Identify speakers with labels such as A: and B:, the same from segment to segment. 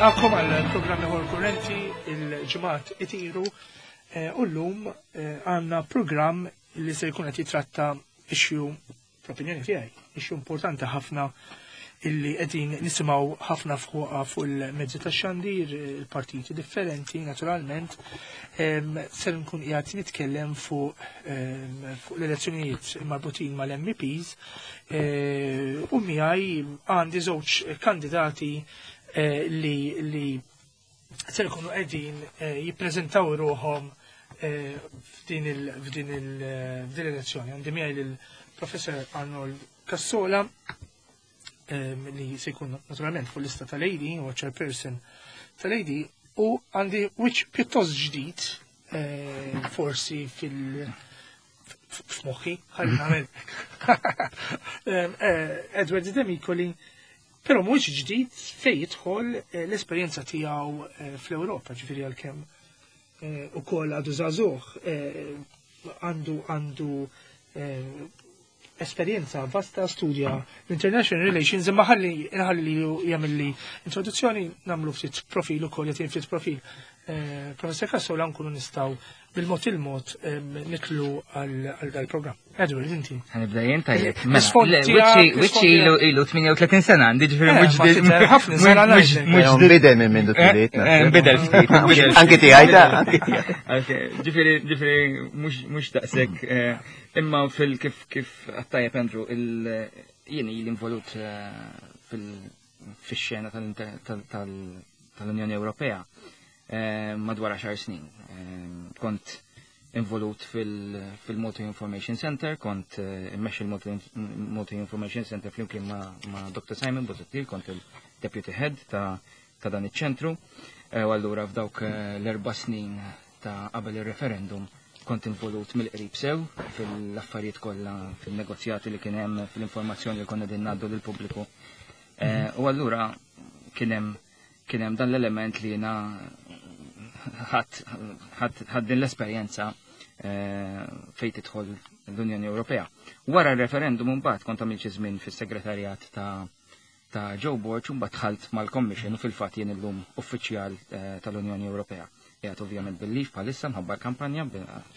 A: Nilqakom għal programmi ħor kurrenti il-ġimgħat itiru u llum għandna programm li se jkun qed jitratta issue fl-opinjoni tiegħi, issue importanti ħafna illi qegħdin nisimgħu ħafna fuq il-mezzi tax-xandir, il-partiti differenti, naturalment, se nkun qiegħed nitkellem fuq l-elezzjonijiet marbutin mal-MEPs u miegħi għandi żewġ kandidati li se jkunu qegħdin jippreżentaw ruħhom f'din l-elezzjoni. Għandi miegħi lill-Professor Arnold Cassola li se jkun naturalment fuq lista tal-AD u chairperson tal-AD u għandi wiċċ pjuttost ġdid forsi f'moħħi ħalli nagħmel Edward Demikoli, però mhuwiex ġdid fejn jidħol l-esperjenza tiegħu fl-Ewropa, ġifieri għalkemm ukoll għadu żagħżugħ għandu esperjenza vasta, studja l-International Relations, imma ħalli jagħmel li introduzzjoni nagħmlu ftit profil ukoll jagħtin ftit profil. Professor Cassola nkunu nistgħu bil-mod il-mod nitlu għal dal-programm. Edward, inti.
B: Ħanibda jien tajjeb. Wiċċi ilu 38 sena għandi ġifieri mhux
A: ħafna sena
C: mhux bidel minn mindu tliet.
B: Bidel ftit.
C: Anke tiegħi ta'
B: ġifieri mhux daqshekk imma kif għattajjeb Andrew jien involut fix-xena tal-Unjoni Ewropea madwar 10 snin. Kont involut fil-Motor Information Center, kont immexxi il-Motor Information Center flimkien ma' Dr. Simon Bozzettil, kont il-Deputy Head ta' dan iċ-ċentru. U allura f'dawk l-4 snin ta' qabel ir-referendum kont involut mill-qrib sew fil-affarijiet kollha, fil-negozjati li kien hemm, fil-informazzjoni li konna din ngħaddu lill-pubbliku. U allura kien hemm dan l-element li jiena ħadd din l-esperjenza fejn tidħol l-Unjoni Ewropea. Wara r-referendum mbagħad kont għamilt xi żmien fis-segretarjat ta' Joe Borch u mbagħad dħalt mal-Commission u fil-fatt jien illum uffiċjal tal-Unjoni Ewropea. Qiegħed ovvjament bil-leave bħalissa mħabba kampanja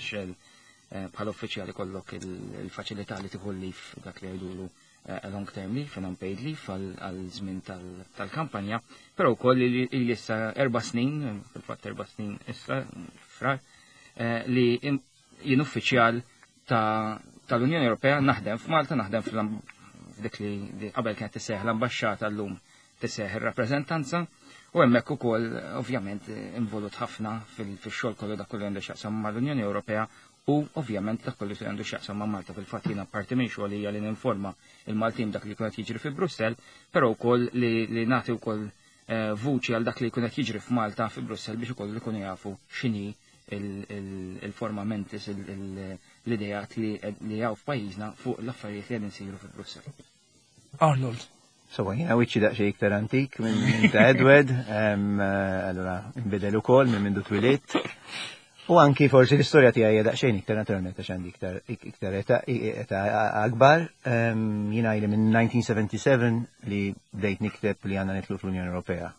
B: bħal uffiċjali kollok il-faċilità li tieħu leave dak li jgħidulu long term leave and unpaid leave għal żmien tal-kampanja, però wkoll li issa 4 snin, fil-fatt 4 snin issa frar, li jien uffiċjal tal-Unjoni Ewropea naħdem f'Malta, naħdem f'dik li qabel kienet tisseħ l-ambaxxata llum tisseħ ir-rappreżentanza u hemmhekk ukoll ovvjament involut ħafna fix-xogħol kollu dak kollu għandu x'jaqsam mal-Unjoni Ewropea u ovvjament dak kollu li għandu x'jaqsam ma' Malta. Fil-fatt jiena parti minn xogħol hija li ninforma il-Maltin dak li jkun qed jiġri fi Brussell, però wkoll li nagħti wkoll vuċi għal dak li jkun qed jiġri f'Malta fi Brussell biex ukoll ikunu jafu x'inhi il-forma mentis l-idejat li hawn f'pajjiżna fuq l-affarijiet li qegħdin isiru fi Brussell.
A: Arnold.
C: So, jina wiċċi daqxie iktar antik minn ta' Edward, allora nbidel ukoll minn mindu twilit. U anki forsi l-istorja tiegħi daqsxejn iktar naturalment għax għandi iktar eta akbar. Jiena ili minn 1977 li bdejt nikteb li għandna nitlu fl-Unjoni Ewropea.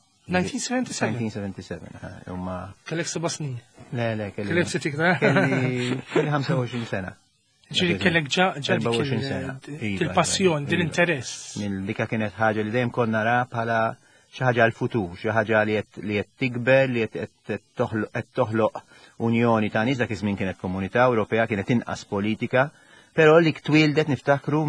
A: 1977? Kellek 7 snin?
C: Le,
A: kellek ftit iktar?
C: Kelli 25 sena.
A: Ġiri kellek il-passjon, din interess.
C: Dika kienet ħaġa li dejjem konna nara bħala xi ħaġa l-futur, xi ħaġa li qed tikber, li qed toħloq Unjoni ta' nies dak iż-żmien kienet Komunità Ewropea, kienet inqas politika, però li twildet niftakru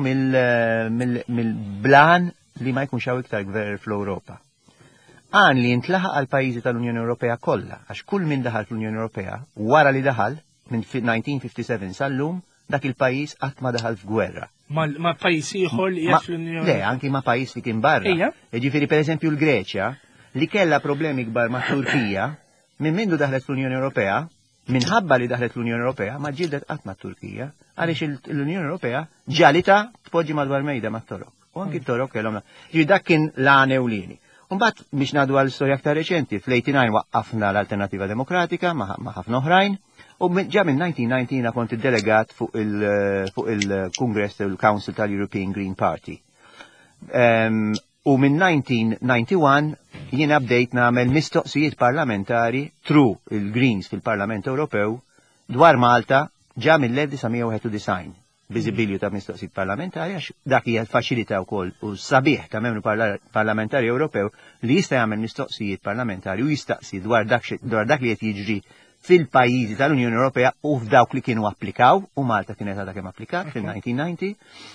C: mill-blan li ma jkunx hawn iktar gvern fl-Ewropa. Għan li jintlaħaq għal pajjiżi tal-Unjoni Ewropea kollha, għax kull min daħal fl-Unjoni Ewropea wara li daħal minn 1957 sal-lum dak il-pajjiż qatt ma daħal f'gwerra.
A: Ma' pajjiż ieħor li qiegħed fl-Unjoni
C: Le, anki ma' pajjiż li kien barra. Jiġifieri pereżempju l-Greċja li kellha problemi kbar ma' Turkija minn mindu daħlet fl-Unjoni Ewropea, minħabba li daħlet l-Unjoni Ewropea ma ġildet qatt ma' Turkija, għaliex l-Unjoni Ewropea ġalita tpoġġi madwar mejda mat-torok. U anki t-torok kellhom. Ġifieri dak kien l-għan ewlieni. Mbagħad biex ngħaddu għal storja aktar reċenti, fl-89 waqqafna l-Alternativa Demokratika ma' ħafna oħrajn, u ġa minn 1990 kont id-delegat fuq il-Kongress tal-Council tal-European Green Party. U minn 1991 jiena bdejt nagħmel mistoqsijiet parlamentari tru il-Greens fil-Parlament Ewropew dwar Malta ġa mill-1991. Biżibilju ta' mistoqsijiet parlamentari għax dak hija faċilità wkoll u sabiħ ta' membru parlamentari Ewropew li jista' jagħmel mistoqsijiet parlamentari u jistaqsi dwar dak li qed jiġri fil-pajjiżi tal-Unjoni Ewropea u f'dawk li kienu applikaw u Malta kienet għadha kemm applikat fil-1990.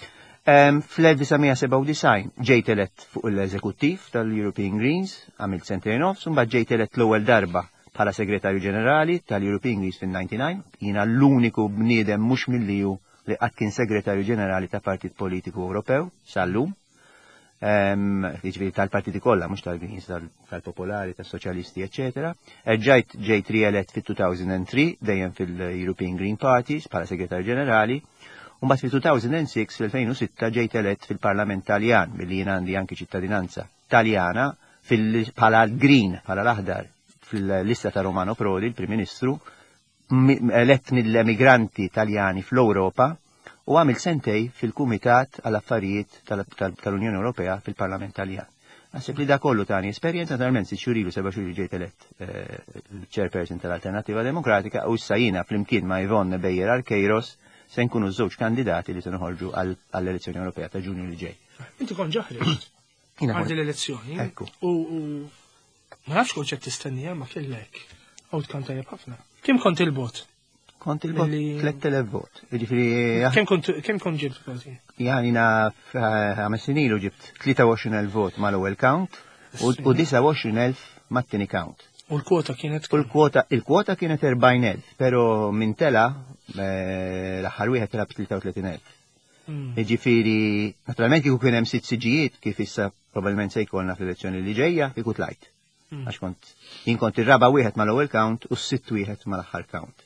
C: Fl-1997 ġejt elett fuq l-eżekuttiv tal-European Greens, għamilt sentejn nofs, u mbagħad ġejt elett l-ewwel darba bħala segretarju ġenerali tal-European Greens fil-99, jiena l-uniku bniedem mhux milliju li qatt kien segretarju ġenerali ta' Partit Politiku Ewropew sal-lum, jiġifieri tal-partiti kollha mhux tal-Greens, tal-Popolari, tas-Soċjalisti, eċetera. Ġejt rielett fit-2003 dejjem fil-European Green Party bħala segretarju ġenerali. U mbagħad fil-2006 fil-2006 ġejt elett fil-Parlament Taljan milli jien għandi anki ċittadinanza Taljana bħala Green, bħala l-aħdar fil-lista ta' Romano Prodi, il-Prim Ministru, elett mill-emigranti Taljani fl-Ewropa u għamil sentej fil-Kumitat għall-Affarijiet tal-Unjoni Ewropea fil-Parlament Taljan. Naħseb li da kollu tani esperjenza naturalment si xurilu 7 xhur ġejt elett il-Chairperson tal-Alternativa Demokratika u issa jiena flimkien ma' Yvonne Bejer Arqueiros se nkunu żewġ kandidati li se noħorġu għall-elezzjoni Ewropea ta' Ġunju li ġej.
A: Inti kont ġaħreġ għandi l-elezzjoni u ma nafx kont qed tistennija ma kellek outcome tajjeb ħafna. Kemm kont il-vot?
C: Kont il-vot 3000 vot.
A: Kemm kont ġibt voti?
C: Janina 5 snin ilu ġibt 23,000 vot mal-ewwel count u 29,000 mat-tieni count.
A: U l-kwota kienet?
C: Il-kwota kienet 40,000, pero minn tela l-aħħar wieħed tela b'33,000. Jiġifieri, naturalment kieku kien hemm 6 siġijiet kif issa probabbilment se jkollna fl-elezzjoni li ġejja kieku tlajt. Għax kont ir-raba wieħed mal-ewwel count u s-sitt wieħed mal-aħħar count.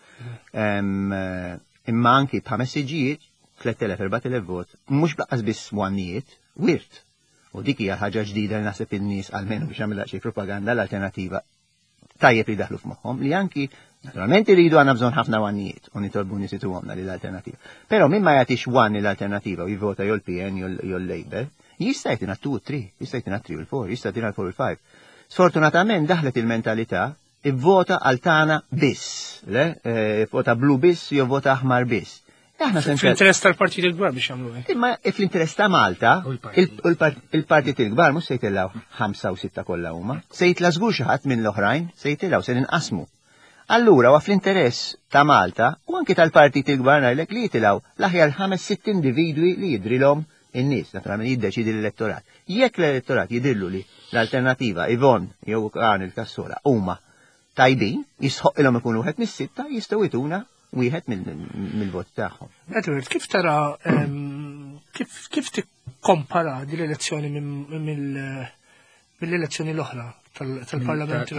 C: Imma anki b'5 siġijiet 3,000-4,000 vot, mhux blaqqas biss wannijiet, wirt. U dik hija ħaġa ġdida li naħseb in-nies għalmenu biex għamilha xi propaganda l-alternattiva tajjeb li daħlu f'moħħhom li anki naturalment iridu għandna bżonn ħafna wannijiet u nitolbu nisitu għomna li l-alternattiva. Però min ma jagħtix wanni l-alternattiva u jivvota jew l-PN jew l-Label, jista' jtina 2-3, jista' jtina 3-4, jista' jtina 4-5. Sfortunatament daħlet il-mentalità ivvota għal tagħna biss, vota blu biss jew vota aħmar biss.
A: Fl-interess tal-partiti l-kbar biex jagħmlu hekk.
C: Imma fl-interess ta' Malta, il-partiti l-kbar mhux se jtilgħu 5 u 6 kollha huma, se jitla' żgur xi ħadd minn l-oħrajn, se jtilgħu se ninqasmu. Allura huwa fl-interess ta' Malta u anke tal-partiti l-kbar ngħidlek li jitilgħu l-aħjar 5-6 individwi li jidrilhom in-nies, naturalment jiddeċidi l-elettorat. Jekk l-elettorat jidillu li l-alternattiva Yvonne jew Arn il-Kassola huma tajbin, jisħoqilhom ikunu wieħed mis-sitta jistgħu jituna wieħed mill-vot tagħhom.
A: Edward, kif tara kif tikkompara din l-elezzjoni mill-elezzjoni l-oħra tal-Parlament?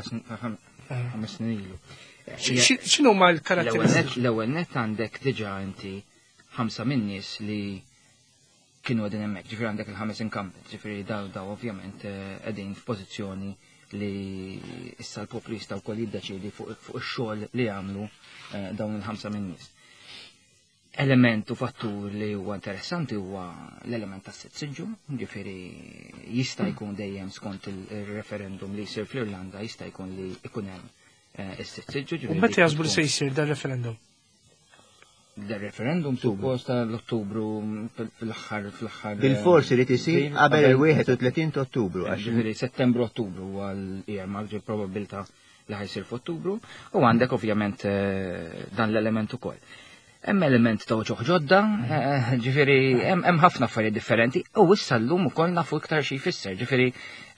A: X'inhu ma l-karatteristiċi?
B: L-ewwel nett għandek diġà inti 5 min-nies li kienu qegħdin hemmhekk, ġifieri għandek il-5 incumbent, ġifieri daw ovvjament qegħdin f'pożizzjoni li issa l-poplu jistgħu wkoll jiddeċiedi fuq ix-xogħol li jagħmlu dawn il-5 min-nies. Element u fattur li huwa interessanti huwa l-element tas-siġġu, ġifieri jista' jkun dejjem skont il-referendum li jsir fl-Irlanda jista' jkun li jkun hemm is-siġġu.
A: U meta jaħsbu li se jsir dar-referendum?
B: Dar-referendum suppost l-Ottubru fl-aħħar.
C: Bil-forsi li tisir qabel il-31 ta' Ottubru.
B: Ġifieri Settembru-Ottubru huwa l-qiegħ probabilità li ħajsir f'Ottubru u għandek ovvjament dan l-element ukoll. Hemm element ta' ġodda, ġifieri hemm ħafna affarijiet differenti u issa llum ukoll nafu iktar xi jfisser, ġifieri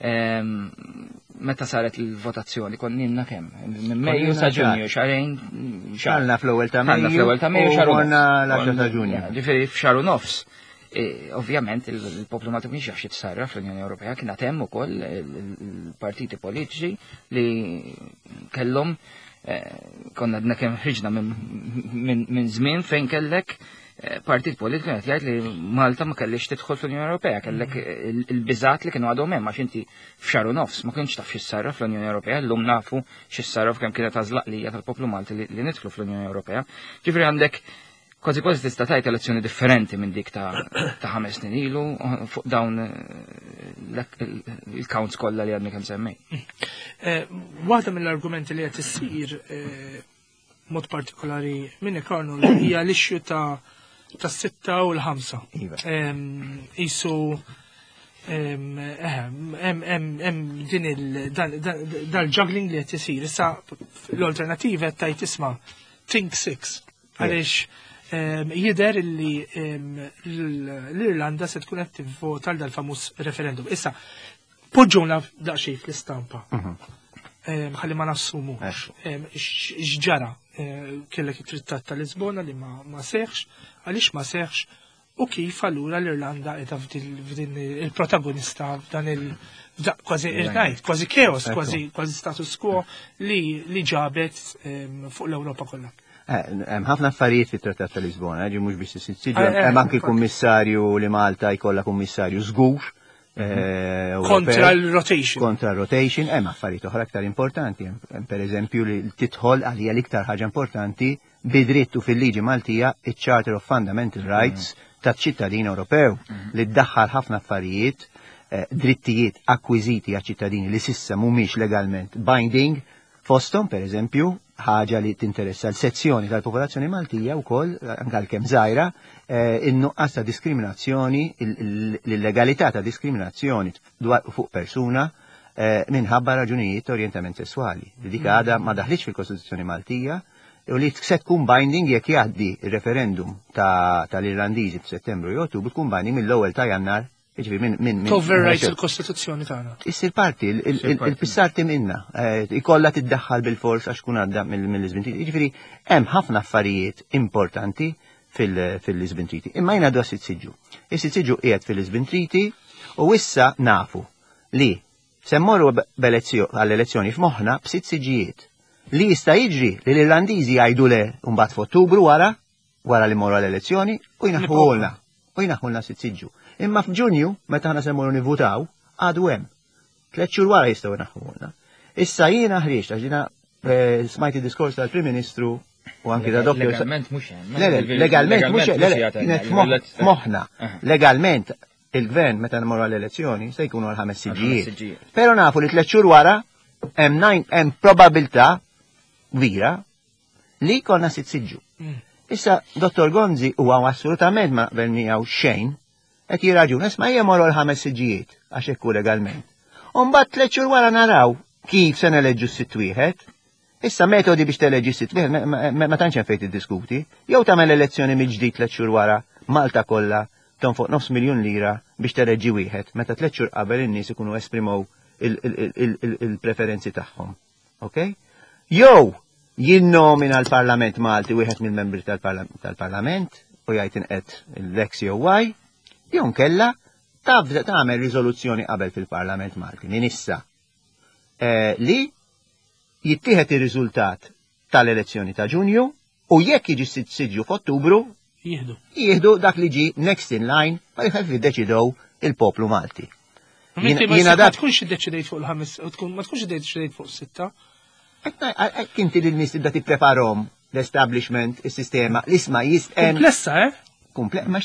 B: meta saret il-votazzjoni konnilna kemm? Minn Mejju sa' Ġunju, xarejn.
C: Xarna fl-ewwel ta' Mejju xaru l-10 ta' Ġunju.
B: Ġifieri f'xaru nofs. Ovvjament il-poplu ma tkunx jaħx jitsarra fl-Unjoni Ewropea kien hemm ukoll il-partiti politiċi li kellhom konna għadna kemm ħriġna minn żmien fejn kellek partit politiku qed jgħid li Malta ma kellix tidħol fl-Unjoni Ewropea, kellek il-biżgħat li kienu għadhom hemm għax inti f'xahru nofs ma kienx taf x'issarra fl-Unjoni Ewropea, llum nafu x'issarra kemm kienet għażlaqlija tal-poplu Malti li nidħlu fl-Unjoni Ewropea. Ġifieri għandek Kważi kważi tista' tgħid elezzjoni differenti minn dik ta' 5 snin ilu fuq dawn il-counts kollha li għadni kemm semmej.
A: Waħda mill-argumenti li qed issir mod partikolari minn Ekarnu hija l-ixju ta' 6 u l-5. Isu din dal-juggling li qed isir. Issa l-alternativa qed tgħid isma' think 6 għaliex jider li l-Irlanda se tkun qed tivvota għal dal-famuż referendum. Issa, poġġuna daqsxejn fl-istampa. Ħalli ma nassumu. X'ġara kellek it-Trittat ta' Lisbona li ma seħħx, għaliex ma seħħx u kif allura l-Irlanda qiegħda f'din il-protagonista f'dan kważi keos, kważi status quo li ġabet fuq l-Ewropa kollha.
C: Hemm ħafna affarijiet fit-Trattat ta' Lisbona, mhux biex issiġġu, hemm anke kummissarju li Malta jkollha kummissarju żgur.
A: Kontra l-rotation.
C: Kontra l-rotation, hemm affarijiet oħra aktar importanti. Hemm pereżempju li tidħol għalija l-iktar ħaġa importanti bidrittu fil-liġi Maltija iċ-Charter of Fundamental Rights taċ-ċittadin Ewropew li ddaħħal ħafna affarijiet, drittijiet akkwiziti għaċ-ċittadini li sissa mhumiex legalment binding fosthom pereżempju ħaġa li tinteressa l-sezzjoni tal-popolazzjoni Maltija wkoll anke għalkemm żgħira in-nuqqas ta' diskriminazzjoni, l-legalità ta' diskriminazzjoni fuq persuna minħabba raġunijiet ta' orjentament sessuali. Dik għadha ma daħlitx fil-Kostituzzjoni Maltija u li se tkun binding jekk jgħaddi ir-referendum tal-Irlandiżi f'Settembru jew Ottubru tkun binding mill-ewwel ta' Jannar.
A: Overrides il-Kostituzzjoni tagħna.
C: Issir parti, il-pissarti minna, ikolla tiddaħħal bil-fors għax kun għadda mill-Lisbon Treaty. Ġifieri hemm ħafna affarijiet importanti fil-Lisbon Treaty. Imma jien għadu għas-sitsiġu. Is-sitsiġu qiegħed fil-Lisbon Treaty u issa nafu li semmorru għall-elezzjoni f'moħħna b'sitt siġijiet li jista' jiġri li l-Irlandiżi jgħidu le mbagħad f'Ottubru wara li morru għall-elezzjoni u jnaħħulna sitsiġu. Imma f'Ġunju, meta ħana semmuru nivvutaw, għadu hemm. 3 xhur wara jistgħu naħħulna. Issa jiena ħriġ għax jiena smajt id-diskors tal-Prim Ministru u anki ta' Dokkju.
B: Legalment mhux hemm.
C: Legalment mhux hemm. Moħħna. Legalment il-Gvern meta nmorru għall-elezzjoni se jkunu għal 5 siġijiet. Però nafu li 3 xhur wara hemm probabilità kbira li jkollna 6 siġġu. Issa Dottor Gonzi huwa assolutament ma vernijaw xejn qed jiraġun, isma' morru l-5 siġijiet għax hekk legalment. U mbagħad 3 xhur wara naraw kif se neleġġu s-sitt wieħed. Issa metodi biex teleġġi s-sitt wieħed ma tantx hemm fejn tiddiskuti. Jew tagħmel elezzjoni mill-ġdid 3 xhur wara Malta kollha tonfoq £500,000 biex teleġġi wieħed meta 3 xhur qabel in-nies ikunu esprimow il-preferenzi tagħhom. Okay? Jew jinnomina l-Parlament Malti wieħed mill-membri tal-Parlament u jgħid inqed l-X jew Y. Jew kella tagħmel riżoluzzjoni qabel fil-Parlament Malti minn issa li jittieħed ir-riżultat tal-elezzjoni ta' Ġunju u jekk jiġi siġġu f'Ottubru jieħdu dak li ġi next in line ma jħaff jiddeċidew il-poplu Malti.
A: Jiena ma tkunx iddeċidejt fuq il-5 ma tkunx iddeċidejt fuq 6.
C: Kinti lil-nies tibda tippreparhom l-establishment, is-sistema, l-isma'
A: komplessa,
C: ma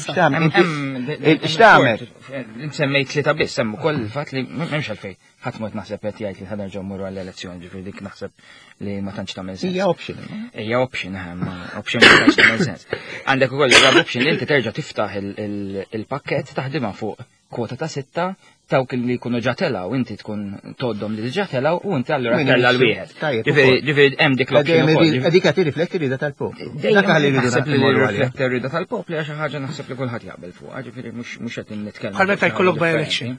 C: x'tagħmel?
B: Insemmejt li ta' biss hemm ukoll il-fatt li m'hemmx għalfejn ħadd mod naħseb qed jgħid li ħanerġgħu mmorru għall-elezzjoni, ġifieri dik naħseb li ma tantx tagħmel sens.
C: Hija option.
B: Hija option option ma tantx tagħmel sens. Għandek ukoll option li inti terġa' tiftaħ il-pakkett taħdimha fuq kwota ta' 6 dawk li jkunu ġatela u inti tkun toddhom li ġatela u inti allura tella l-wieħed. Ġifieri hemm dik l-option.
C: Dik qed tirrifletti rieda tal-poplu.
B: Dak li naħseb li rifletti rieda tal-poplu għax xi ħaġa naħseb li kulħadd jaqbel fuqha, ġifieri mhux qed nitkellem.
A: Bħal meta jkollok by election.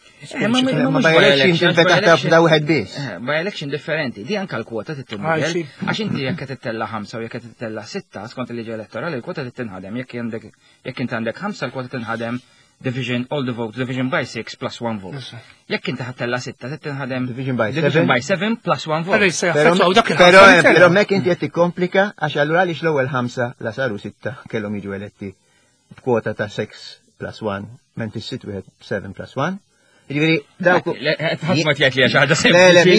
C: By election tinfetaħ f'da wieħed biss.
B: By election differenti, di anke l-kwota tittinħadem għax inti jekk qed tittella 5 u jekk qed tittella 6 skont il-liġi elettorali l-kwota tittinħadem jekk inti għandek 5 l-kwota tinħadem division all the votes division by 6 plus 1 vote. Jekk inti ħattella 6 tittinħadem
C: division by 7
B: plus 1 vote.
C: Però mek inti qed tikkomplika għax allura għaliex l-ewwel 5 la saru 6 kellhom jiġu eletti b'kwota ta' 6 plus 1 menti s-sitt wieħed 7 plus 1. Ġifieri dawk
B: ħadd ma tgħid li xi ħaġa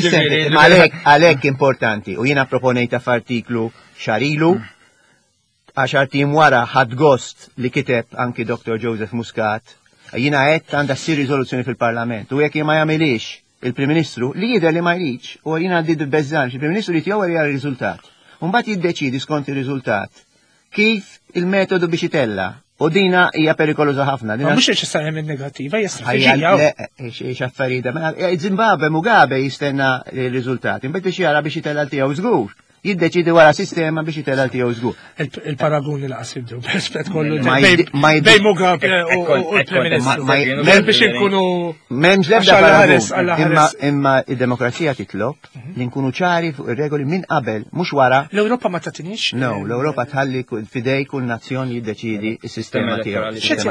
B: sempliċi.
C: Għalhekk importanti u jiena proponejta f'artiklu xarilu 10 tim wara ħadd gost li kiteb anki Dr. Joseph Muscat, jiena qed għandha ssir riżoluzzjoni fil-Parlament u jekk ma jagħmilix il-Prim Ministru li jidher li ma jridx u jiena għandi beżżan il-Prim Ministru li jgħu jara r-riżultat. U mbagħad jiddeċidi skont ir-riżultat kif il-metodu biex itella. U dina hija perikoluża ħafna.
A: Ma mhux neċessarjament negattiva, hija strateġija.
C: Xi affarijiet. Zimbabwe Mugabe jistenna r-riżultati, imbagħad biex jara biex itella tiegħu żgur. Jiddeċidi wara sistema biex itella tiegħu żgur.
A: Il-paraguni laqas jibdew b'rispett kollu bejn Mugabe u l-Prim Ministru. Biex inkunu
C: m'hemmx l-ebda paragun. Imma id-demokrazija titlob li nkunu ċari fuq ir-regoli minn qabel mhux wara.
A: L-Ewropa ma tatinix?
C: No, l-Ewropa tħalli fidej kull nazzjon jiddeċidi s-sistema tiegħu.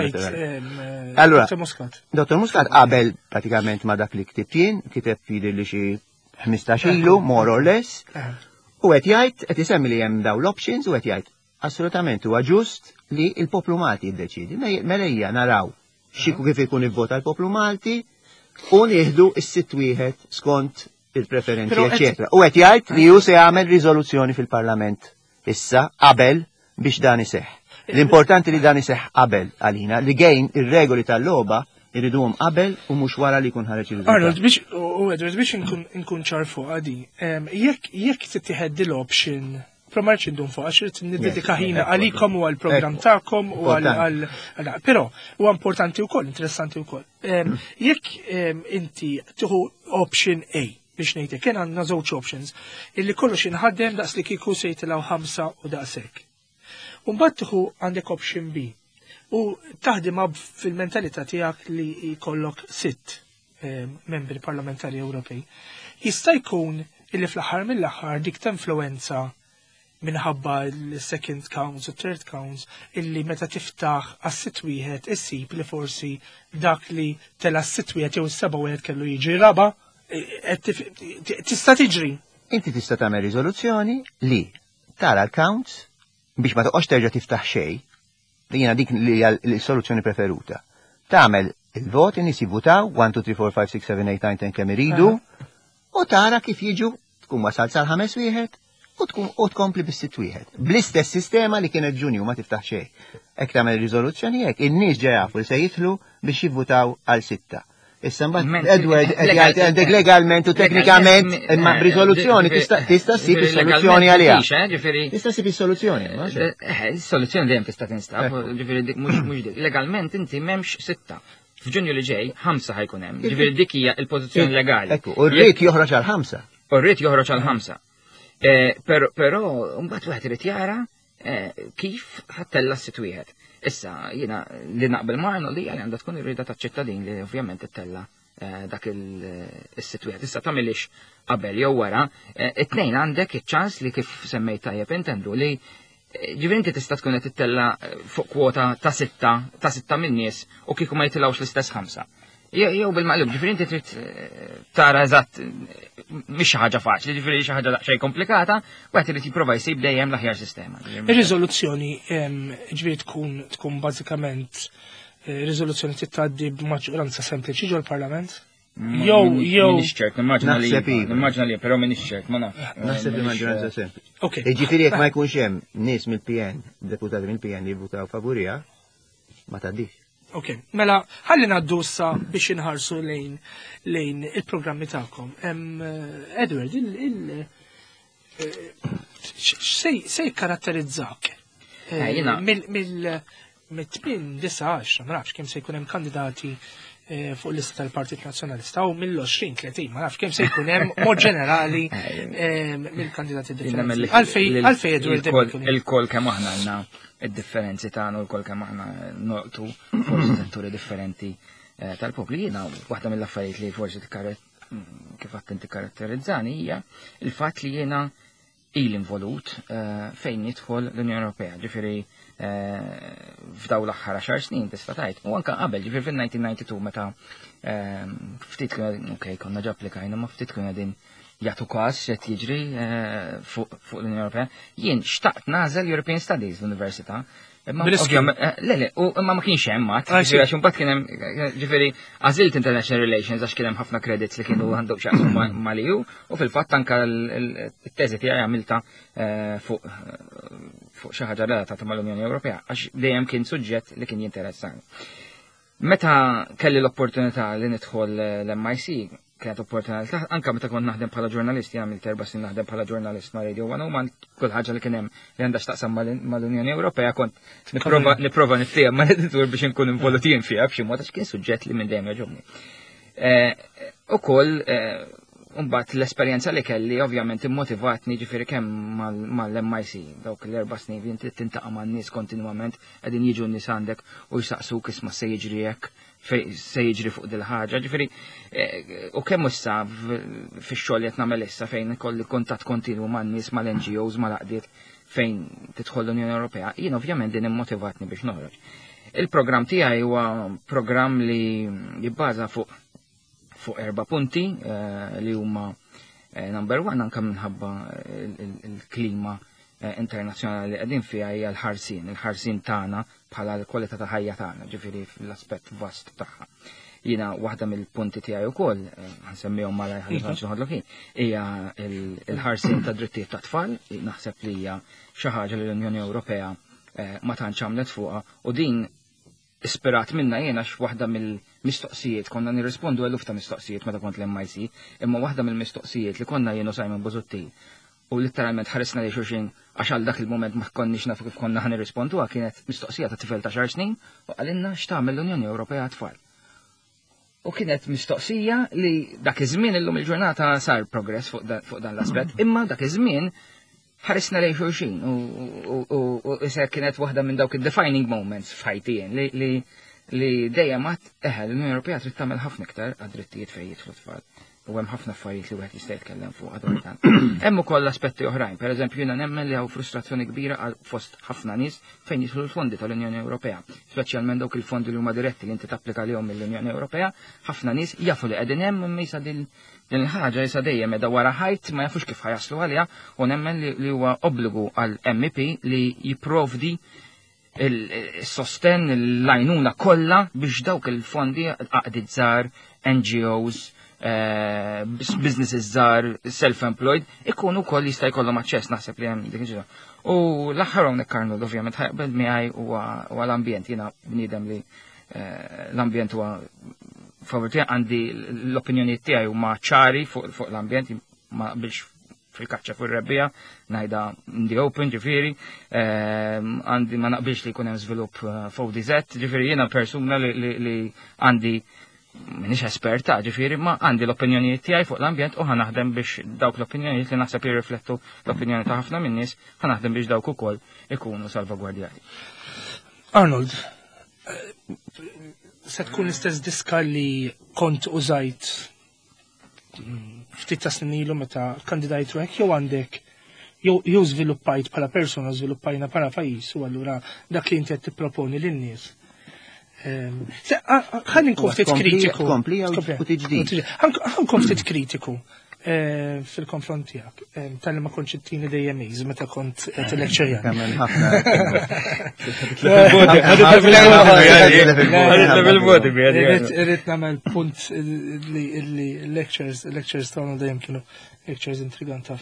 C: Allura, Dr. Muscat qabel pratikament ma dak li kiteb jidher li xi 15 ilu, more or less. U qed jgħid, qed isemmi li hemm daw l-options u qed jgħid assolutament huwa ġust li l-poplu Malti jiddeċidi. Mela hija naraw xiku kif ikun ivvota l-poplu Malti u nieħdu s-sitt wieħed skont il-preferenzi, eċetera. U qed jgħid li hu se jagħmel riżoluzzjoni fil-Parlament issa qabel biex dan iseħħ. L-importanti li dan iseħħ qabel għalina li gejn ir-regoli tal-logħba irriduhom qabel u mhux wara li jkun ħareġ il-riżultat.
A: Arnold, biex nkun ċar fuq għadi, jekk tittieħed l-option, promarċ indun fuq għax irid niddedika ħina għalikom u għall-programm tagħkom u għal. Però huwa importanti wkoll, interessanti wkoll. Jekk inti tieħu option A biex ngħidlek, kien għandna żewġ options, illi kollox inħaddem daqs li kieku se jitilgħu 5 u daqshekk. U mbagħad tieħu għandek option B. U taħdim fil-mentalità tiegħek li jkollok 6 membri parlamentari Ewropej. Jista' jkun illi fl-aħħar mill-aħħar dik influenza minħabba l-second counts u third counts illi meta tiftaħ għas-sitt wieħed issib li forsi dak li tela s-sitt wieħed jew s-seba' wieħed kellu jiġri raba tista' tiġri.
C: Inti tista' tagħmel riżoluzzjoni li tara l-counts biex ma toqgħodx terġa' tiftaħ xejn. Jiena dik li hija l-soluzzjoni preferuta. Tagħmel il-vot in nies jivvutaw 1, 2, 3, 4, 5, 6, 7, 8, 9 kemm iridu u tara kif jiġu tkun wasal sal-5 wieħed u tkompli bis-sitt wieħed. Bl-istess sistema li kienet ġunju ma tiftaħ xejn. Hekk tagħmel riżoluzzjoni hekk, in-nies ġej jafu li se jidħlu biex jivvutaw għal 6. Issa mbagħad Edward qed jgħid għandek legalment u teknikament imma b'riżoluzzjoni tista' ssib is-soluzzjoni għaliha. Tista' ssib is-soluzzjoni.
B: Is-soluzzjoni dejjem tista' tinstab, ġifieri dik mhux dik. Legalment inti m'hemmx 6. F'Ġunju li ġej 5 ħajkun hemm. Ġifieri dik hija l-pożizzjoni legali.
C: U rrid joħroġ għal 5.
B: U rrid joħroġ għal 5. Però mbagħad wieħed irid jara kif ħattella s-sitt wieħed. Issa, jiena li naqbel Marno li għandha tkun irrida taċ-ċittadin li ovvjament ittella dak il-sitt wieħed. Issa tagħmilix qabel jew wara, it-tnejn għandek iċ-ċans li kif semmejt tajjeb intendu li ġifieri inti tista' tkun qed tittella fuq kwota ta' 6 min-nies u kieku ma jitilgħux l-istess 5. Jew bil-maqlub, ġifieri inti trid tara eżatt mhix xi ħaġa faċli, ġifieri xi ħaġa daqsxejn komplikata, wieħed irid jipprova jsib dejjem l-aħjar sistema.
A: Ir-riżoluzzjoni ġifieri tkun bażikament riżoluzzjoni titgħaddi b'maġġoranza sempliċi ġol Parlament? Jew
B: minix ċert, nimmaġna li però minix ċert, ma nafx.
C: Naħseb li maġġoranza sempliċi. Ġifieri jekk ma jkunx hemm nies mill-PN, deputati mill-PN li jivvutaw favurija, ma tgħaddix.
A: Ok, mela, ħalli naddu issa biex inħarsu lejn il-programmi tagħkom. Edward, se jikkaratterizzak mill-8, 9, ma nafx kemm se jkun hemm kandidati fuq l-lista tal-Partit Nazzjonalista u mill-20, 30, ma nafx kemm se jkun hemm mod ġenerali mill-kandidati differenti. Għalfej Edward
B: il-kol kemm aħna għandna id-differenzi tagħna u l-kol kemm aħna noqtu forsi setturi differenti tal-popli. Jiena waħda mill-affarijiet li forsi kif qatt inti karatterizzani hija il-fatt li jiena il involut fejn jidħol l-Unjoni Ewropea. Ġifieri f'daw l-aħħar 10 snin tista' tgħid. U anke qabel, ġifieri fil-1992 meta ftit konna ġa applikajna ma ftit kienu qegħdin jagħtu każ x'qed jiġri fuq l-Unjoni Ewropea. Jien xtaqt nażel European Studies l-Università. Ma kienx hemm mat, għax imbagħad kien hemm ġifieri għażilt International Relations għax kien hemm ħafna credits li kienu għandhom x'jaqsmu maliju u fil-fatt anke t-teżi tiegħi għamilta fuq xi ħaġa relatata mal-Unjoni Ewropea għax dejjem kien suġġett li kien jinteressani. Meta kelli l-opportunità li nidħol l-MIC, kienet opportunità anke meta kont naħdem bħala ġurnalist, jagħmel 4 snin naħdem bħala ġurnalist ma' Radio 101, kull ħaġa li kien hemm li għandha x'taqsam mal-Unjoni Ewropea kont nipprova niftehom mal-editur biex inkun involutin fiha b'xi mod għax kien suġġett li minn dejjem jogħġobni. Ukoll mbagħad l-esperjenza li kelli ovvjament immotivatni ġifieri kemm mal-MIC dawk l-4 snin inti tintaqa' man-nies kontinwament qegħdin jiġu n-nies għandek u jsaqsuk isma' se jiġri hekk se jiġri fuq dil ħaġa, ġifieri u kemm issa fix-xogħol qed nagħmel issa fejn ikolli kuntatt kontinwu man-nies mal-NGOs mal-għaqdiet fejn tidħol l-Unjoni Ewropea, jien ovvjament din immotivatni biex noħroġ. Il-programm tiegħi huwa programm li jibbaża fuq 4 punti li huma number 1 anke minħabba il-klima internazzjonali li qegħdin fiha hija l-ħarsien tagħna bħala l-kwalità ta' ħajja tagħna, ġifieri fl-aspett vast tagħha. Jiena waħda mill-punti tiegħi wkoll ħansemmihom malaj ħalli noħodlok hija l-ħarsien ta' drittijiet ta' tfal, naħseb li hija xi ħaġa li l-Unjoni Ewropea ma tantx għamlet fuqha u din ispirat minna jiena x'waħda mill-mistoqsijiet konna nirrispondu eluf ta' mistoqsijiet meta kont l-MIC, imma waħda mill-mistoqsijiet li konna jienu Simon Busuttil u literalment ħaresna li xulxin għax għal dak il-moment ma konniex nafu kif konna ħanirrisponduha kienet mistoqsija ta' tifel ta' 10 snin u għalinna x'tagħmel l-Unjoni Ewropea tfal. U kienet mistoqsija li dak iż-żmien illum il-ġurnata sar progress fuq dan l-aspett, imma dak iż-żmien ħaresna lejn xulxin u issa kienet waħda minn dawk id-defining moments f'ħajti li dejjem l-Unjoni Ewropea trid tagħmel ħafna iktar għad-drittijiet fejn jidħlu tfal. U hemm ħafna affarijiet li wieħed jista' jitkellem fuq għadortan. Hemm ukoll aspetti oħrajn, pereżempju jiena nemmen li hawn frustrazzjoni kbira għal fost ħafna nies fejn jidħlu l-fondi tal-Unjoni Ewropea, speċjalment dawk il-fondi li huma diretti li inti tapplika lihom mill-Unjoni Ewropea, ħafna nies jafu li qegħdin hemm imma jisa din il-ħaġa jisa dejjem qiegħda wara ħajt ma jafux kif ħajaslu għaliha u nemmen li huwa obbligu għal MEP li jipprovdi il-sosten l-għajnuna kollha biex dawk il-fondi għaqdiet żgħar, NGOs, businesses żgħar, self-employed, ikunu wkoll jista' jkollhom aċċess naħseb li hemm dik ġira. U l-aħħar hawnhekk Arnold ovvjament ħaqbel miegħi huwa l-ambjent, jiena bniedem li l-ambjent huwa favoriti għandi l-opinjonijiet tiegħi huma ċari fuq l-ambjent ma qbilx fil-kaċċa fuq ir-rebbija, ngħidha in the open ġifieri, għandi ma naqbilx li jkun hemm żvilupp fuq DZ, ġifieri jiena persuna li għandi minix esperta, ġifieri ma għandi l-opinjonijiet tiegħi fuq l-ambjent u ħanaħdem biex dawk l-opinjonijiet li naħseb jirriflettu l-opinjoni ta' ħafna min nies, ħanaħdem biex dawk ukoll ikunu salvagwardjati.
A: Arnold, se tkun l-istess diska li kont użajt ftit ta' snin ilu meta kandidajt hekk jew għandek jew żviluppajt bħala persuna żviluppajna bħala pajjiż u allura dak li inti qed tipproponi lin-nies. Ħalli nkun ftit kritiku. Ħankun ftit kritiku fil-konfront tiegħek. Tal ma kontx ittini dejjem meta kont lecture. Irrid nagħmel punt li lectures tagħna dejjem kienu lectures intriganti.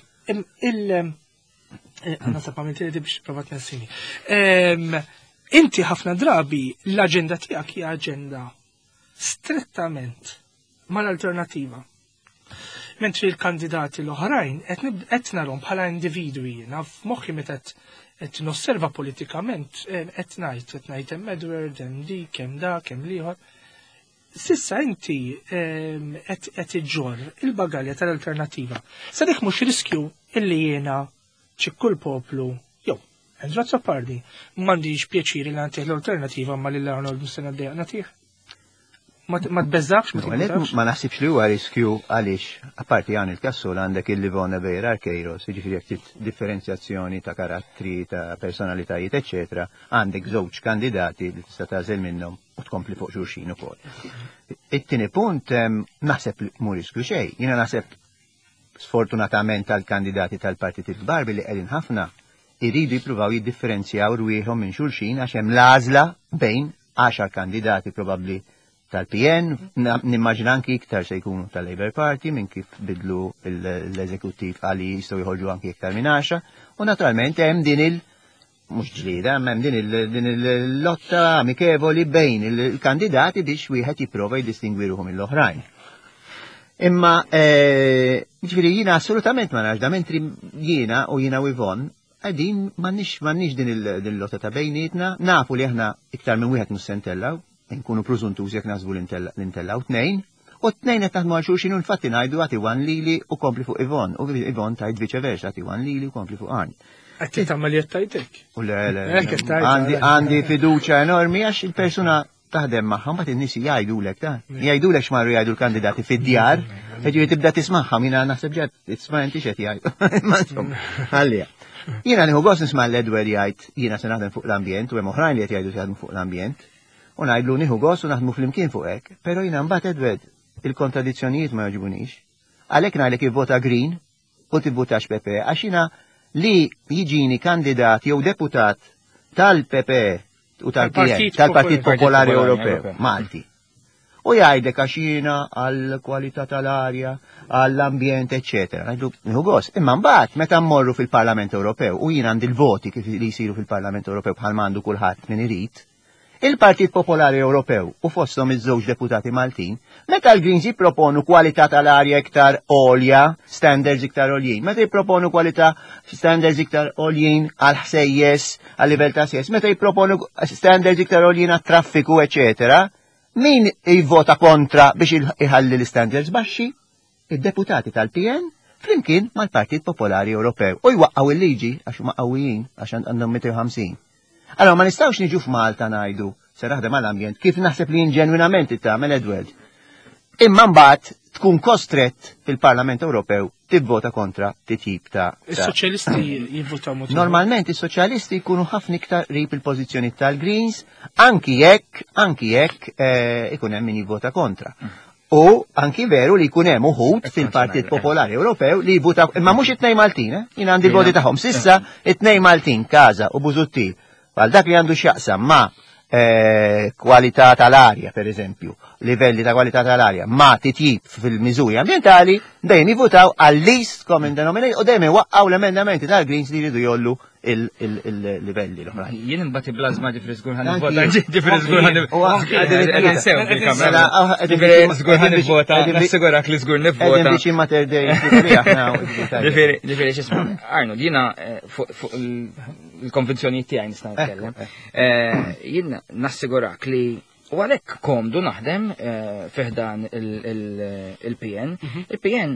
A: Nasab għamilt li biex provat nessini. Inti ħafna drabi l-aġenda tiegħek hija aġenda strettament mal-alternativa. Mentri l-kandidati l-oħrajn qed narhom bħala individwi jiena f'moħħi meta qed nosserva politikament qed ngħid hemm Edward, hemm dik, hemm dak, hemm liħor. Sissa inti qed iġġor il-bagalja tal-alternativa. Sa dik mhux riskju illi jiena ċi kull poplu Razza pardi, m'għandix pjaċiri li għantih l-alternativa ma li l-Arnold Mustena d-dejja natih. Ma tbeżzax,
C: ma naħsibx li huwa riskju għaliex, apparti għan il-kassol għandek il-Livona Vera Arkejros, ġifiri jekk differenzjazzjoni ta' karattri, ta' personalitajiet, eccetera, għandek żewġ kandidati li tista' tażel minnhom u tkompli fuq xulxin ukoll. It-tieni punt naħseb li mhu riskju xejn, jiena naħseb sfortunatament tal-kandidati tal-partiti kbar billi qegħdin ħafna iridu jippruvaw jiddifferenzjaw rwieħhom minn xulxin għax hemm l-għażla bejn 10 kandidati probabbli tal-PN, nimmaġina anki iktar se jkunu tal-Labour Party minn kif bidlu l-eżekuttiv għali jistgħu jħorġu anki iktar minn 10, u naturalment hemm din mhux ġlieda, hemm din il-lotta amikevoli bejn il-kandidati biex wieħed jipprova jiddistingwiruhom mill-oħrajn. Imma ġifieri jiena assolutament ma nafx da mentri jiena u jiena u Yvonne qegħdin m'għandniex din il-lotta ta' bejnietna, nafu li aħna iktar minn wieħed mhux se ntellaw, nkunu preżuntużi jekk naħsbu l-intellaw tnejn, u tnejn qed naħdmu għal xulxin u infatti ngħidu għati wan lili u kompli fuq Yvonne, u Yvonne tajt viċeversa għati wan lili u kompli fuq Arni.
A: Għatti ta' mali jattajtek.
C: U għandi fiduċa enormi għax il-persuna taħdem maħħa, ma t-nisi jgħidulek ta' jgħidulek xmarru jgħidu l-kandidati fid-djar, ġivi tibda tismaħħa, minna naħseb ġed, tisma' inti xed jgħidu. Għallija. Jiena nieħu gost nisma' l-Edward jgħid jiena se naħdem fuq l-ambjent u hemm oħrajn li qed jgħidu jaħdmu fuq l-ambjent. U ngħidlu nieħu gost u naħdmu flimkien fuq hekk, però jiena mbagħad Edward il-kontradizzjonijiet ma jogħġbunix. Għalhekk ngħidlek ivvota Green u tivvotax PP għax jiena li jiġini kandidat jew deputat tal-PP u tal-Partit Popolari Ewropew Malti. U jgħidlek għax jiena għall-kwalità tal-arja, għall-ambjent, eċetera. Ngħidlu nieħu gost. Imma mbagħad meta mmorru fil-Parlament Ewropew u jien għandi l-voti kif li jsiru fil-Parlament Ewropew bħal m'għandu kulħadd min irid, il-Partit Popolari Ewropew u fosthom iż-żewġ deputati Maltin, meta l-Greens jipproponu kwalità tal-arja iktar għolja, standards iktar għoljin, meta jipproponu kwalità standards iktar għoljin għal ħsejjes, għal livell ta' ħsejjes, meta jipproponu standards iktar għoljin għat traffiku, eċetera, min jivvota kontra biex iħalli l-standards baxxi? Id-deputati tal-PN flimkien mal-Partit Popolari Ewropew. U jwaqqaw il-liġi għax huma qawwijin għax għandhom 250. Allora ma nistgħux niġu f'Malta ngħidu se naħdem għall-ambjent kif naħseb li inġenwinament tagħmel Edward. Imma mbagħad tkun kostrett fil-Parlament Ewropew tivvota kontra titjib ta'
A: Is-soċjalisti jivvotaw mod.
C: Normalment is-soċjalisti jkunu ħafna iktar qrib il-pożizzjoni tal-Greens anki jekk ikun hemm min jivvota kontra. U anki veru li jkun hemm uħud fil-Partit Popolari Ewropew li jivvota imma mhux it-tnejn Maltin, jien għandi l-voti tagħhom. Sissa it-tnejn Maltin Kaza u Busuttil. Għal dak li għandu x'jaqsam ma' kwalità tal-arja, per eżempju, livelli ta' kwalità tal-arja, ma' titjib fil-miżuri ambientali, dejjem jivutaw għall-least common denominator u dejjem waqqaw l-emendamenti tal-Greens li jridu jollu il-livelli l-oħrajn.
B: Jien imbagħad il-blażma ġifri żgur ħan nivvota, ġifri żgur ħan nivvota. Żgur ħan nivvota, nassigurak li żgur nivvota.
C: Qegħdin biex mater
B: Ġifieri x'isma' Arnold, jiena fuq il-konvenzjonijiet tiegħi nista' nitkellem. Jien nassigurak li u għalhekk komdu naħdem fiħdan il-PN. Il-PN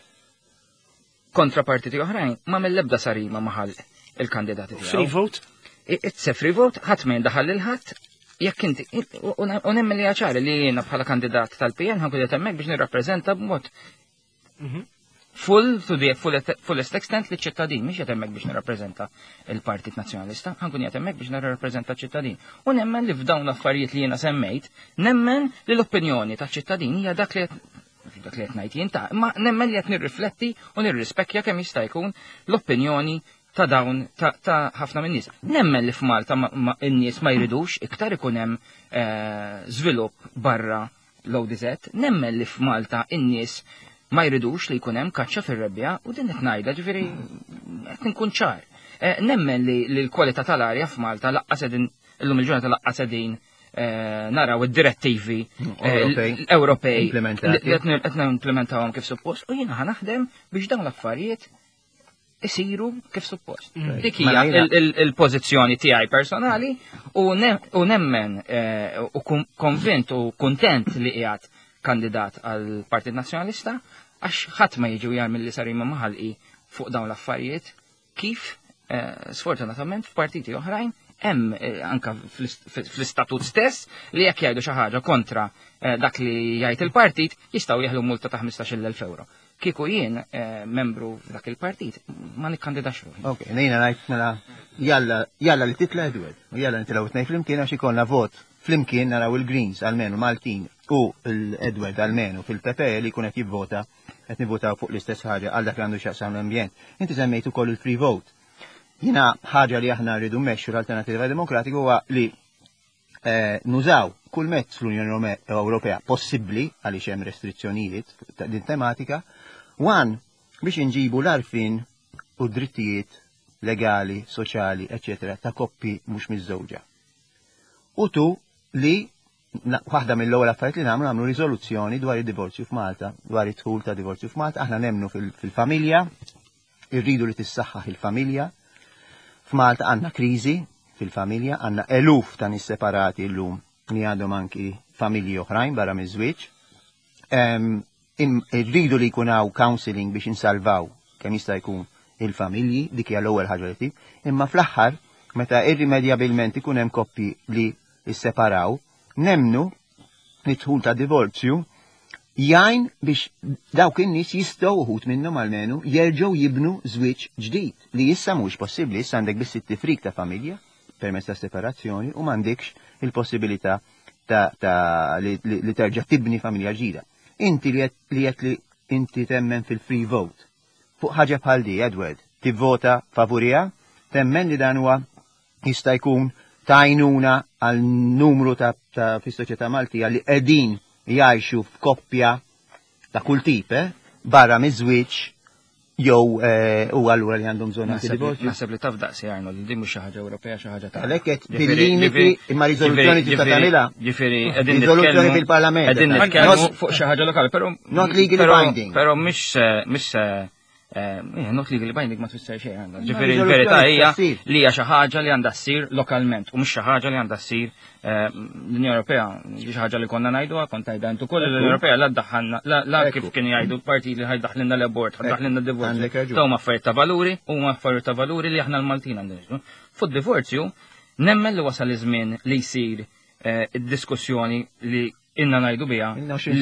B: kontra partiti oħrajn ma mill-ebda sarima maħal il-kandidati tiegħu.
A: Free vote?
B: It's a free vote, ħadd ma jindaħal il-ħadd. Jekk inti u nemmen li ċari li jiena bħala kandidat tal-PN ħankun qed hemmhekk biex nirrappreżenta b'mod fullest extent li ċittadin, mhix qed hemmhekk biex nirrappreżenta il-Partit Nazzjonalista, ħankun qed hemmhekk biex nirrappreżenta ċittadin. U nemmen li f'dawn l-affarijiet li jiena semmejt, nemmen li l-opinjoni taċ-ċittadin hija dak li qed ngħid jien ma nemmen li qed nirrifletti u nirrispekkja kemm jista' jkun l-opinjoni ta' dawn ta' ħafna min nies. Nemmen li f'Malta n-nies ma jridux iktar ikun hemm żvilupp barra l-ODZ, nemmen li f'Malta n-nies ma jridux li jkun hemm kaċċa fir-rebbja u din qed ngħidha ġifieri qed nkun ċar. Nemmen li l-kwalità tal-arja f'Malta laqqas qegħdin illum il-ġurnata laqqas qegħdin naraw id-direttivi Ewropej li qed nimplementawhom kif suppost u jiena naħdem biex dawn l-affarijiet isiru kif suppost. Dik hija il-pożizzjoni tiegħi personali u nemmen u konvint u kuntent li qiegħed kandidat għal Partit Nazzjonalista għax ħadd ma jiġu jagħmel li sarima maħalqi fuq dawn l-affarijiet kif sfortunatament f'partiti oħrajn hemm anke fl-istatut stess li jekk jgħidu xi ħaġa kontra dak li jgħid il-partit jistgħu jeħlu multa ta' 15,000 euro. Kieku jien membru dak il-partit ma nikkandidax ruħi.
C: Ok, nejna ngħid mela jalla li titla Edward, u jalla nitilgħu tnejn flimkien għax ikollna vot flimkien naraw il-Greens almenu Maltin u l-Edward almenu fil-PP li jkun qed jivvota qed nivvotaw fuq l-istess ħaġa għal dak li għandu x'jaqsam l-ambjent. Inti semmejt ukoll il-free vote. Jina ħaġa li aħna rridu mmexxu l-Alternativa Demokratika huwa li nużaw kull mezz fl-Unjoni Ewropea possibbli għaliex hemm restrizzjonijiet din tematika, biex inġibu l-arfin u drittijiet legali, soċjali, eccetera, ta' koppi mhux miż-żewġa. U tu li waħda mill-ewwel affarijiet li nagħmlu riżoluzzjoni dwar id-divorzju f'Malta, dwar it-tħul ta' divorzju f'Malta, aħna nemmnu fil-familja, irridu li tissaħħaħ il-familja. F'Malta għandna kriżi fil-familja, għandna eluf ta' nies separati llum li għandhom anki familji oħrajn barra miż-żwieġ. Irridu li jkun hawn counseling biex insalvaw kemm jista' jkun il-familji, dik hija l-ewwel ħaġa li tip, imma fl-aħħar meta irrimedjabilment ikun hemm koppji li isseparaw, nemnu nidħul ta' divorzju jgħin biex dawk in-nies jistgħu uħud minnhom almenu jerġgħu jibnu żwieġ ġdid li issa mhux possibbli, issa għandek biss it-tifrik ta' familja permezz ta' separazzjoni u m'għandekx il-possibilità li terġa' tibni familja ġdida. Inti li qed li inti temmen fil-free vote fuq ħaġa bħal di, Edward, tivvota favorija, temmen li dan huwa jista' jkun ta' għajnuna għal numru ta' fis-soċjetà Maltija li qegħdin jgħixu f'koppja ta' kull tip, barra miż-żwieġ jew u allura li għandhom bżonn antidivorzju.
B: Naħseb li taf daqsi Arnold, li mhux xi ħaġa Ewropea xi ħaġa ta'
C: għalhekk qed bil-limiti imma riżoluzzjoni tista' tagħmilha.
B: Ġifieri
C: riżoluzzjoni fil-Parlament.
B: Qegħdin nitkellmu fuq xi ħaġa lokali, però
C: not legally binding.
B: Però mhix not legally binding ma tfisser xejn. Ġifieri l-verità hija li hija xi ħaġa li għandha ssir lokalment u mhux xi ħaġa li għandha ssir l-Unjoni Ewropea, xi ħaġa li konna ngħiduha, kont tgħidha intu koll l-Unjoni Ewropea la ddaħħalna la kif kien jgħidu l-partit li ħajdaħħlilna l-abort, ħaddaħħlilna d-divorzju. Daw affarijiet ta' valuri u affarijiet ta' valuri li aħna l-Maltin għandna. Fuq divorzju nemmen li wasal iż-żmien li jsir id-diskussjoni li inna ngħidu biha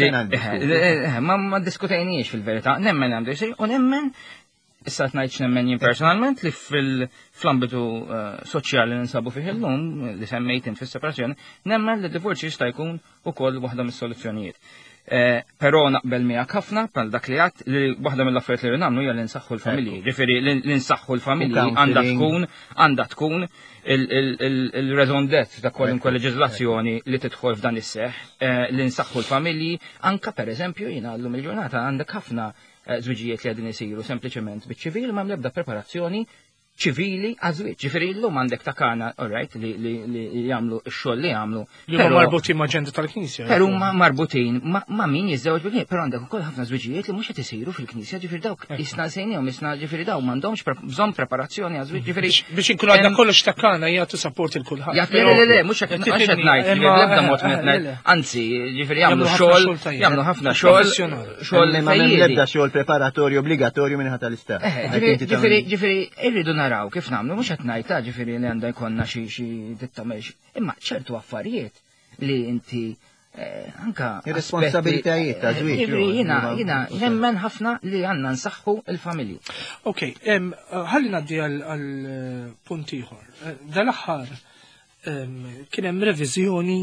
B: ma diskutejniex fil-verità, nemmen għandu jsir u nemmen issa tnajtx nemmen jien personalment li fl-ambitu soċjali li nsabu fih illum li semmejt int fis-separazzjoni, nemmen li d-divorzju jista' jkun ukoll waħda mis-soluzzjonijiet. Però naqbel miegħek ħafna bħal dak li għadt li waħda mill-affarijiet li nagħmlu hija li nsaħħu l-familji. Ġifieri li nsaħħu l-familji għandha tkun il-raison d'être ta' kwalunkwe leġiżlazzjoni li tidħol f'dan is-seħħ li nsaħħu l-familji anke pereżempju jiena llum il-ġurnata għandek ħafna żwiġijiet li għadin isiru sempliċement biċ-ċivil ma mlebda preparazzjoni ċivili għażwieġ. Ġifieri llum għandek ta' kana, alright, li jagħmlu x-xogħol li jagħmlu.
A: Li huma marbutin ma' ġenda tal-Knisja.
B: Però huma marbutin ma' min jiżżewġ bil-knisja, però għandek ukoll ħafna żwiġijiet li mhux qed isiru fil-Knisja, ġifieri dawk isna sejnihom isna ġifieri daw m'għandhomx bżonn preparazzjoni għażwieġ, ġifieri
A: biex inkunu għandna kollox ta' kana jagħtu support il kulħadd.
B: Le, mhux qed ngħid, l-ebda mod ngħid, anzi, ġifieri jagħmlu xogħol, jagħmlu ħafna xogħol
C: ma l-ebda xogħol preparatorju obbligatorju minn ħadd tal-istat.
B: Ġifieri irridu naraw kif nagħmlu mhux qed ngħid ġifieri li għandha jkollna xi tittamel imma ċertu affarijiet li inti anka
C: ir-responsabilitajiet ta' żwieġ.
B: Jiena nemmen ħafna li għandna nsaħħu l-familji.
A: Okej, ħalli ngħaddi għal punt ieħor. Dal-aħħar kien hemm reviżjoni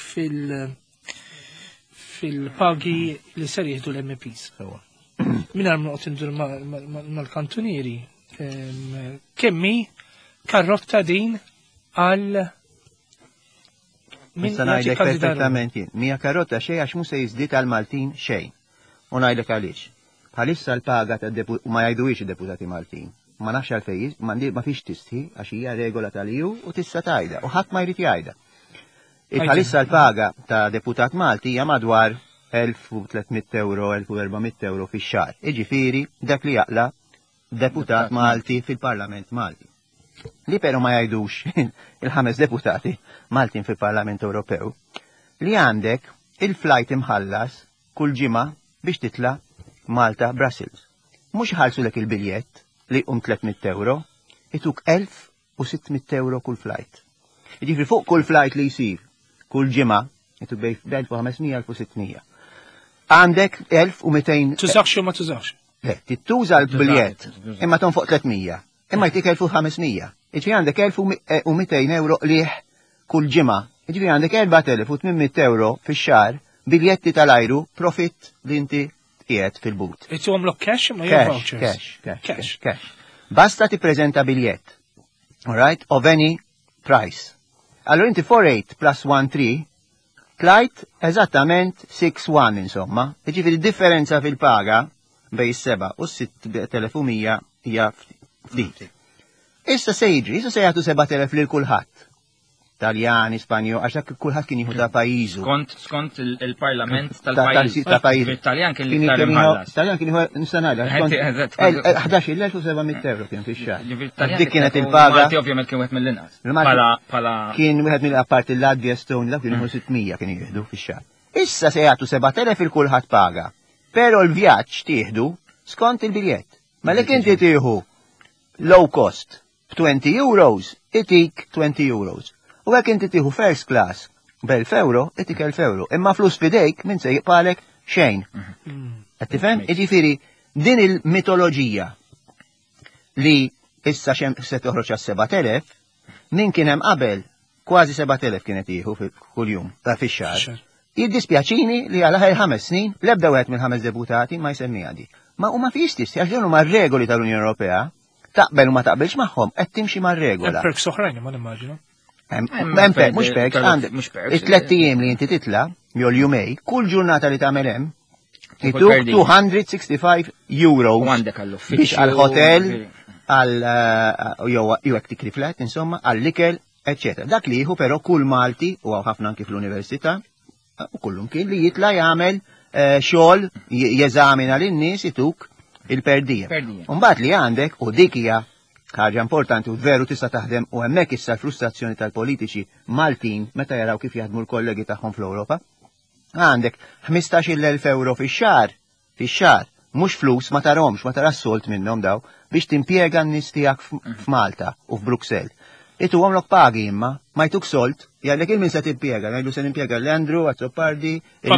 A: fil-pagi li ser jieħdu l-MPs. Mingħajr ma noqgħod indur mal-kantunieri. Kemmi karrotta din għal
C: Mista ngħidlek perfettament jien. Mija karrotta xejn għax mhux se jiżdied għal Maltin xejn. U ngħidlek għaliex. Bħalissa l-paga ma jgħidux id-deputati Maltin. Ma nafx għalfejn, ma fix tistħi għax hija regola tal-EU u tista' tgħidha u ħadd ma jrid jgħidha. Bħalissa l-paga ta' deputat Malti hija madwar 1,300 euro, 1,400 euro fix-xahar. Jiġifieri dak li jaqla deputat Malti fil-Parlament Malti. Li però ma jgħidux il-5 deputati Maltin fil-Parlament Ewropew li għandek il-flight imħallas kull ġimgħa biex titla' Malta Brussels. Mhux ħalsu lek il-biljett li 300 euro, ituk 1,600 euro kull flight. Jiġifieri fuq kull flight li jsir kull ġimgħa ituk bejn 1,500 1,600. Għandek 1,200.
A: Tużax jew ma tużax?
C: Le, tittuża l-biljett, imma ton fuq 300, imma jtik 1,500. Iġi għandek 1,200 euro liħ kull ġimgħa. Iġi għandek 4,800 euro fix-xahar biljetti tal-ajru profit li inti qiegħed fil-but.
A: Iġi għamlok cash ma jew vouchers?
C: Cash. Basta tippreżenta biljett. All right? Of any price. Allora inti 48 plus 13 tlajt eżattament 6,1 insomma. Iġi differenza fil-paga bej 7 u 6,100 hija ftit. Issa se jiġri, issa se jagħtu 7,000 lil kulħadd. Taljani, Spanjol, għax dak kulħadd kien jieħu ta' pajjiżu.
B: Skont il-Parlament tal-pajjiż.
C: tal-pajjiż.
B: Taljan kien l-iktar imħallas.
C: Taljan kien jieħu nistanajla. 11,700 euro kien fix-xahar. Dik kienet il-paga.
B: Malti ovvjament kien wieħed mill-inqas.
C: Kien wieħed mill-apparti l-Latvja Estonia dak kien jieħu 600 kien jieħdu fix-xahar. Issa se jagħtu 7,000 il kulħadd paga. Però l-vjaġġ tieħdu skont il-biljett. Ma lek inti tieħu low cost b'20 euros, itik 20 euros. U għek inti tiħu first class b'1,000 euro, itik 1,000 euro. Imma flus fidejk minn se jibqalek xejn. Għattifem? Iġifiri, din il-mitoloġija li issa se toħroġ għas 7,000, min kien hemm qabel kważi 7,000 kienet jieħu kull-jum, fix-xahar. Jiddispjaċini li għal aħħar 5 snin l-ebda wieħed mill-5 deputati ma jsemmi għadi. Ma huma fi jistis, għax dawn huma regoli tal-Unjoni Ewropea, taqbel u ma taqbelx magħhom, qed timxi mar-regola.
A: Perks oħrajn ma nimmaġinu.
C: Mux perks, għandek. Il-3 ijiem li inti titla, jew l-jumej, kull ġurnata li tagħmel hemm, ituk 265 euros biex għal-hotel, jew hekk tikri flat, insomma, għall-ikel, eccetera. Dak li jieħu però kull Malti, u ħafna anki fl-università, u kullum kien li jitla jagħmel xogħol jeżamina lin-nies ituk il-perdija. Mbagħad li għandek u dik hija ħaġa importanti u veru tista' taħdem u hemmhekk issa l-frustrazzjoni tal-politiċi Maltin meta jaraw kif jaħdmu l-kollegi tagħhom fl-Ewropa. Għandek 15,000 euro fix-xahar, mhux flus ma tarhomx, ma tara solt minnhom daw biex timpjega n-nies tiegħek f'Malta u f'Bruxelles. Itu għamlok pagi imma, ma jtuk solt, jgħallek il-min se timpjega, ngħidu se nimpjega l-Andrew, Azzopardi,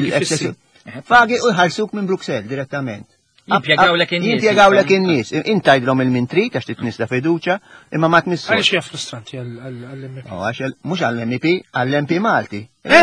C: pagi u jħarsuk minn Bruxelles direttament. Jimpjegawlek in-nies. Intajdlhom il-mintri għax titnisla fiduċa, imma ma tmissu.
A: Għaliex hija frustranti għall-MP.
C: Mhux għall-MP, għall-MP Malti.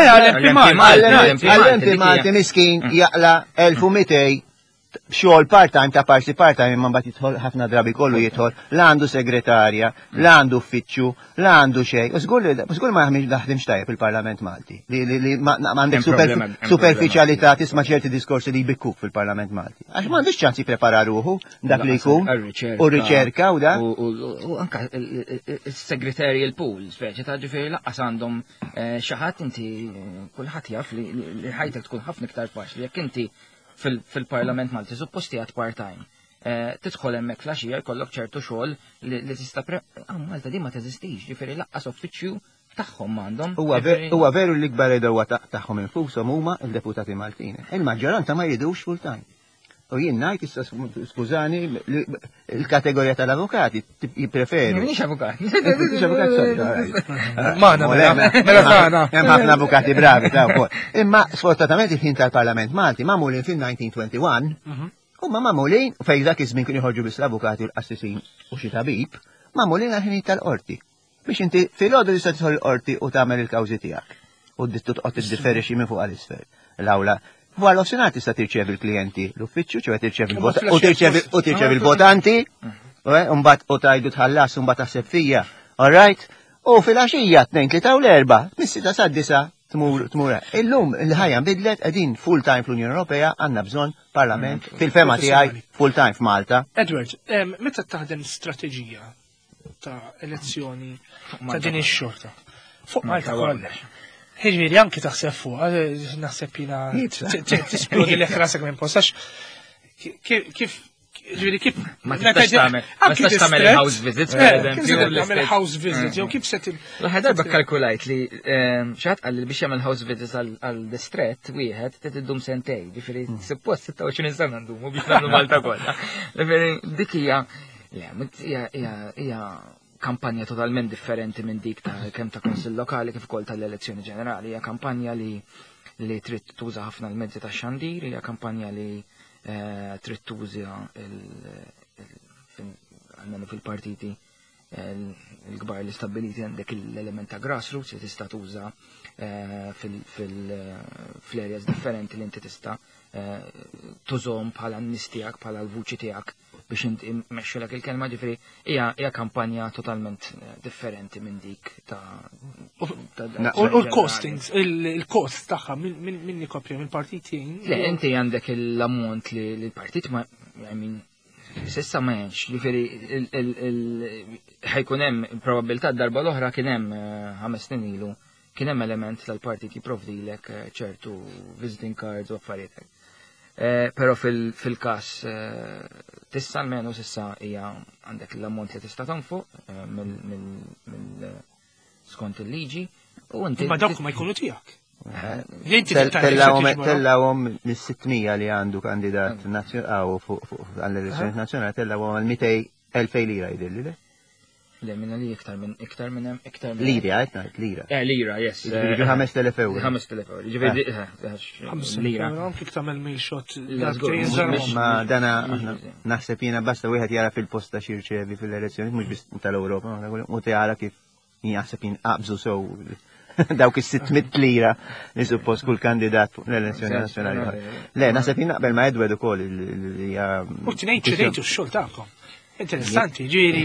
A: Għall-MP
C: Malti miskin jaqla 1,200 xogħol part-time ta' parsi part-time imma mbagħad jidħol ħafna drabi kollu jidħol l-għandu segretarja, l-għandu uffiċċju, l-għandu xejn. Żgur ma jaħdimx tajjeb il-Parlament Malti. Li m'għandek superfiċjalità tisma' ċerti diskorsi li jbikkuk fil-Parlament Malti. Għax m'għandux ċans jipprepara ruħu dak li jkun u riċerka u da.
B: U anke is-segretarji l-pool, speċi ta' ġifieri laqqas għandhom xi ħadd inti kulħadd jaf li ħajtek tkun ħafna iktar faċli jekk inti fil-Parlament Malti, supposti għat part-time. Tidħol hemmhekk flaxija jkollok ċertu xogħol li tista' Malta di ma teżistix, ġifieri laqqas uffiċċju tagħhom m'għandhom.
C: Huwa veru li kbar idewwa tagħhom infushom huma l-deputati Maltin. Il-maġġoranza ma jridux full-time. U jien ngħid issa skużani il-kategorija tal-avukati jippreferu.
B: M'iniex avukat.
C: M'iniex avukat. Hemm ħafna avukati bravi ta' wkoll. Imma sfortunatament il-ħin tal-Parlament Malti magħmulin fil-1921 huma magħmulin fejn dak iż-żmien kienu jħorġu biss l-avukati u l-qassisin u xi tabib, magħmulin għal-ħin tal-qorti. Biex inti fil-għodu tista' tidħol l-qorti u tagħmel il-kawżi tiegħek. U tqgħod tiddifferixxi minn fuq għal-isfel. L-awla Wara l-offsinat tista' tirċevi l-klijenti l-uffiċċju, ċewe tirċevi l-votanti, u mbagħad u tajdu tħallas u mbagħad taħseb fija. All right? U fil-għaxija 2, 3 u l-4, mis-6 sad-9 tmur. Illum il-ħajja nbidlet qegħdin full-time fl-Unjoni Ewropea għandna bżonn parlament fil-fema tiegħi full-time f'Malta.
A: Edward, meta taħdem strateġija ta' elezzjoni ta' din ix-xorta? Fuq Malta kollox. Ħiġviri, anki taħseb fuq, naħseb jina t-isplodi l-ek rasek minn postax. Kif, ġviri, kif.
B: Ma tistax tamel house visits,
A: tamel house visits, jew kif set
B: l-ħad darba kalkulajt li xaħat għalli biex jagħmel house visits għal-distret wieħed t-tiddum sentej, ġifiri, suppost 26 sena ndumu biex nagħmlu Malta kollha. Ġifiri, dik hija kampanja totalment differenti minn dik ta' kemm ta' konsil lokali kif ukoll tal-elezzjoni ġenerali. Hija kampanja li trid tuża ħafna l-mezzi ta' xandir, hija kampanja li trid tuża għalmenu fil-partiti l-kbar li stabiliti għandek l-element ta' grassroots li tista' tuża fil-areas differenti li inti tista' tużhom bħala n-nies tiegħek, bħala l-vuċi tiegħek biex inti meċxulek il-kelma ġifiri, hija kampanja totalment differenti minn dik ta'
A: u l-costings, il-cost tagħha minn nikopri mill-partiti.
B: Le, inti għandek l-ammont li l-partit ma Sissa ma jenx, ġifiri, ħajkun hemm probabilità darba l-oħra kien hemm 5 snin ilu, kien hemm element tal-partit jipprovdilek ċertu visiting cards u affarijiet. Però fil-każ tista' almenu s'issa hija għandek l-ammont li tista' tonfoq skont il-liġi u inti.
A: Ma dawk ma jkunu tiegħek.
C: Tellawhom mis-600 li għandu kandidat għall-elezzjoni nazzjonali tellawhom għal 200,000 lira jidilli le?
B: Le, minna li iktar minn
C: lira, għajt ngħid lira.
B: Lira, yes.
C: 5,000 euro.
B: 5,000 euro. Ġifieri lira.
A: Anke tagħmel mail shot.
C: Ma dana naħseb jiena basta wieħed jara fil-posta xi jirċevi fil-elezzjoni mhux biss tal-Ewropa, u tara kif jaħseb jinqabżu sew dawk is-600 lira li suppost kull kandidat fuq l-elezzjoni nazzjonali. Le, naħseb jinaqbel ma' Edward ukoll li hija.
A: U tnejn ċedejtu x-xogħol tagħkom. Interessanti, ġieri.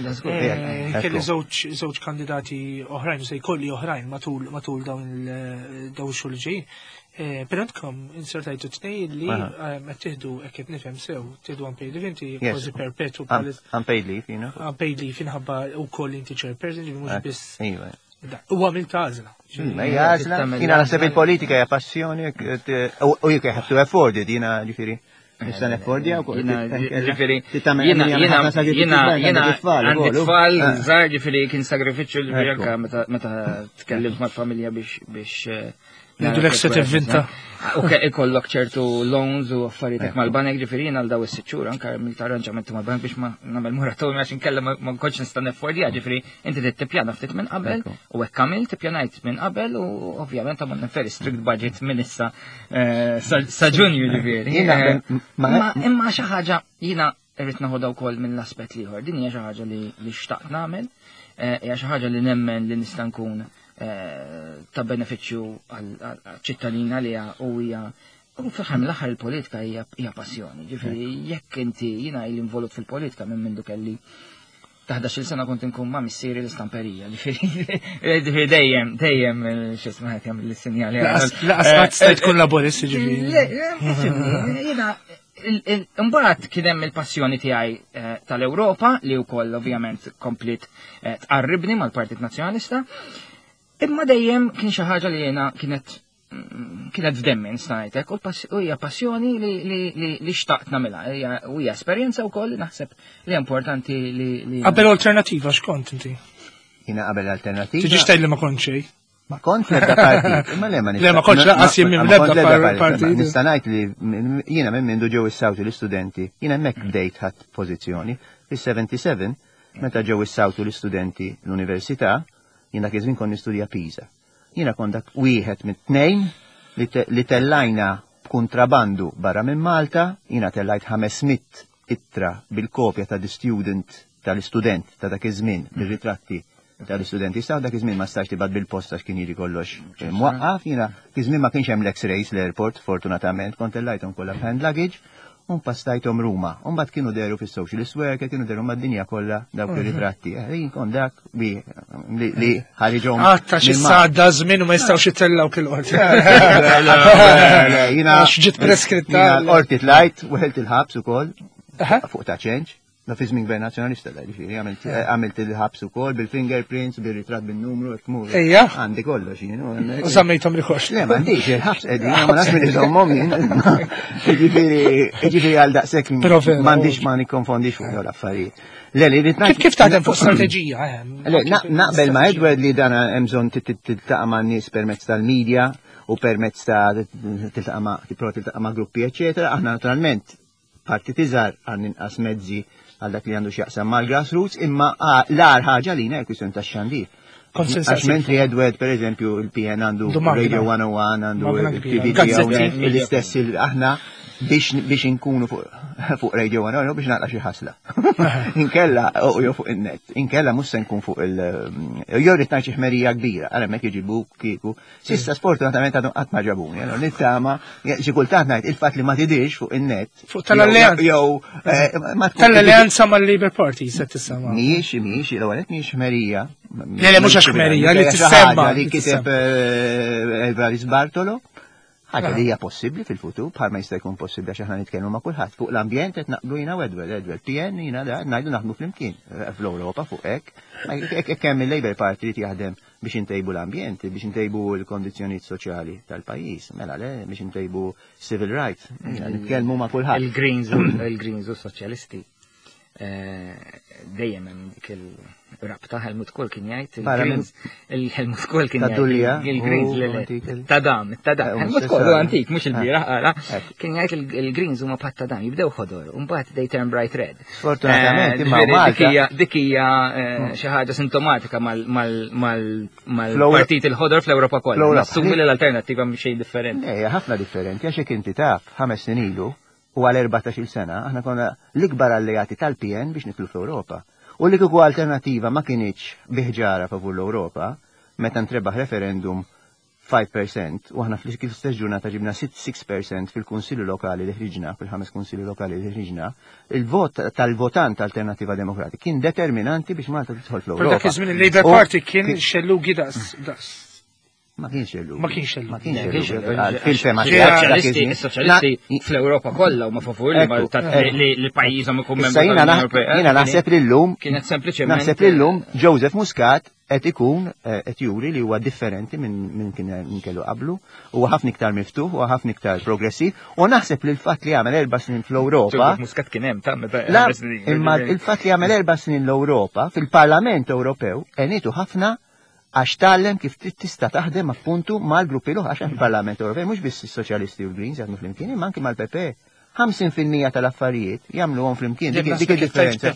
A: Kelli żewġ kandidati oħrajn, se jkolli oħrajn matul dawn ix-xogħol ġejjin. Però intkom insertajtu tnejn li qed tieħdu hekk qed nifhem sew, tieħdu unpaid leave inti kważi perpetu.
C: Unpaid leave, you know.
A: Unpaid leave inħabba wkoll inti chairperson ġieli mhux biss. U għamil tażla.
C: Għazla, jina naħseb il-politika hija passjoni u jek have to afford it, jina ġifiri. Nistan affordja u kol.
B: Ġifiri, jina għandi tfal, zar ġifiri kien sagrifiċu l-ġirka meta tkellimt mal-familja biex
A: Għandu l-ekset evvinta.
B: U ikollok ċertu loans u affarijiet mal-banek ġifieri għal daw is-siċċur anke mill-arranġamenti mal-banek biex ma nagħmel moratorium għax inkella ma nkunx nista' neffordija ġifieri inti trid tippjana ftit minn qabel u hekk għamil tippjanajt minn qabel u ovvjament ma niferi strict budget minn issa sa Ġunju ġifieri. Imma xi ħaġa jiena irrid naħodha wkoll minn l-aspett ieħor. Din hija xi ħaġa li xtaqt nagħmel, hija xi ħaġa li nemmen li nista' nkun ta' beneficju għal-ċittadina li u hija u fl-aħħar mill-aħħar il-politika hija passjoni. Ġifieri jekk inti jiena involut fil-politika minn mindu kelli ta' 11-il sena kont inkun ma' missieri l-istamperija. Ġifieri dejjem x'isma' qed jagħmel is-sinjali.
A: Laqas stajt tkun laborist ġifieri.
B: Jiena imbagħad kien hemm il-passjoni tiegħi tal-Ewropa li wkoll ovvjament komplit tqarribni mal-Partit Nazzjonalista. Imma dejjem kien xi ħaġa li jiena kienet f'demmi nistajtek u hija passjoni li xtaqt nagħmilha. U hija esperjenza wkoll li naħseb li importanti li.
A: Qabel alternattiva x'kont inti?
C: Jiena qabel alternattiva.
A: Tiġix tgħidli ma kontx xejn.
C: Ma kont l-ebda partit. Imma le
A: ma kontx laqas jien l-ebda partit.
C: Nista' ngħid li jiena minn mindu ġew issawtu l-istudenti, jiena hemmhekk bdejt ħadd pożizzjoni. Fis-77 meta ġew issawtu l-istudenti l-università jina kizmin kon nistudja Pisa. Jina kon dak wieħed mit tnejn li tellajna b'kontrabandu barra minn Malta, jina tellajt 500 ittra bil-kopja tal-istudent ta' dak iż-żmien, bil-ritratti tal-istudenti staw dak iż-żmien ma stax tibad bil-posta x'kien jiġi kollox mwaqqaf, jina kizmin ma kienx hemm l-X-rays l-airport, fortunatament kont tellajthom kollha hand luggage. Pastajtom Ruma, bat kienu deru fis socialist work, kienu deru mad-dinja kollha dawk ir-ritratti. Jien kon dak li ħariġhom.
A: Għatta xi sadda żmien u ma jistgħux jitellaw kil-qorti.
C: Jiena
A: ġiet preskritta.
C: Qorti tlajt u ħelt il-ħabs ukoll fuq ta' ċenġ. Da fi żmien gvern nazzjonalista da ġifieri għamilt il-ħabs ukoll bil-fingerprints, bil-ritratt bin-numru qed tmur. Għandi kollox jien.
A: U żammejthom rikox.
C: Le m'għandix il-ħabs qegħdin ma nafx min iżommhom jien. Jiġifieri għal daqshekk m'għandix ma nikkonfondix fuq dawn l-affarijiet.
A: Kif taħdem fuq strateġija?
C: Naqbel ma' Edward li dan hemm bżonn tiltaqa' man-nies permezz tal-medja u permezz ta' tiltaqa' ma' gruppi eċetera. Aħna naturalment partitiżar għan inqas mezzi għal dak li għandu x'jaqsam mal-grassroots, imma l-ar ħaġa li hija kwistjoni tax-xandir. Għax mentri Edward, per eżempju, il-PN għandu Radio 101, għandu il-TVD l-istess aħna biex inkunu fuq Radio 101 biex naqla xi ħasla. Inkella jew fuq il-net, inkella mhux se nkun fuq jew rid ngħid xi ħmerija kbira, għal hemmhekk jiġibuk kieku. Sissa sfortunatament għadhom qatt ma ġabuni, nittama xi kultant ngħid il-fatt li ma tidirx fuq il-net.
A: Fuq tal-alleanza jew tal-alleanza mal-Labour Party se tisama. Mhijiex
C: l-ewwel qed mhijiex ħmerija.
A: Le mhux ħmerija li tissemma
C: li kiteb Evaris Bartolo. ħaġa li hija possibbli fil-futur, bħalma jista' jkun possibbli għax aħna nitkellmu ma' kulħadd fuq l-ambjent qed naqblu jiena Edward PN jiena ngħidu naħdmu flimkien fl-Ewropa fuq hekk. Kemm il-Labour Party trid jaħdem biex intejbu l-ambjent, biex intejbu l-kondizzjonijiet soċjali tal-pajjiż, mela le biex intejbu civil rights. Nitkellmu ma' kulħadd.
B: Il-Greens u s-Soċjalisti dejjem hemm dik il-rabta Helmut Kohl kien jgħid il-Helmut Kohl kien jgħid il-Greens tadam Helmut Kohl antik mhux il-bieraħ qara kien jgħid il-Greens huma bħat tadam jibdew ħodor u mbagħad they turn bright red.
C: Sfortunatament imma Malta
B: dik hija xi ħaġa sintomatika mal-partit il-ħodor fl-Ewropa kollha. Nassumi li l-alternattiva mhix xejn differenti.
C: Hija ħafna differenti għax hekk inti taf 5 snin ilu u għal 14 sena, aħna konna l-ikbar alleati tal-PN biex nitlu fl-Europa. U li kieku alternativa ma kienieċ biħġara favur l-Europa, meta ntrebaħ referendum 5% u aħna fl-istess ġurnata ġibna 6% fil-Kunsilju Lokali li ħriġna, fil-5 Kunsilju Lokali li ħriġna, il-vot tal-votant Alternativa Demokratika kien determinanti biex Malta tidħol fl-Europa.
A: Dak iż-żmien il-Labour Party kien xellugi das.
C: Ma kienx xellugi.
A: Ma kienx xellugi.
C: Ma kienx xellugi. Fil-fema
B: is-soċjalisti fl-Ewropa kollha huma favur li pajjiżhom ikun membru tal-Unjoni Ewropea.
C: Jiena naħseb lillum
B: kienet sempliċement
C: naħseb lillum Joseph Muscat qed ikun qed juri li huwa differenti minn kien kellu qablu, huwa ħafna iktar miftuħ, huwa ħafna iktar progressiv, u naħseb li l-fatt li għamel 4 snin fl-Ewropa.
B: Muscat kien hemm ta' meta
C: imma il-fatt li għamel 4 snin l-Ewropa fil-Parlament Ewropew għenitu ħafna għax tallem kif tista' taħdem appuntu mal-gruppi l-oħra għax il-Parlament Ewropej mhux biss is-Soċjalisti u l-Greens jaħdmu flimkien, imma anke mal-PP. 50% tal-affarijiet jagħmluhom flimkien dik id-differenza.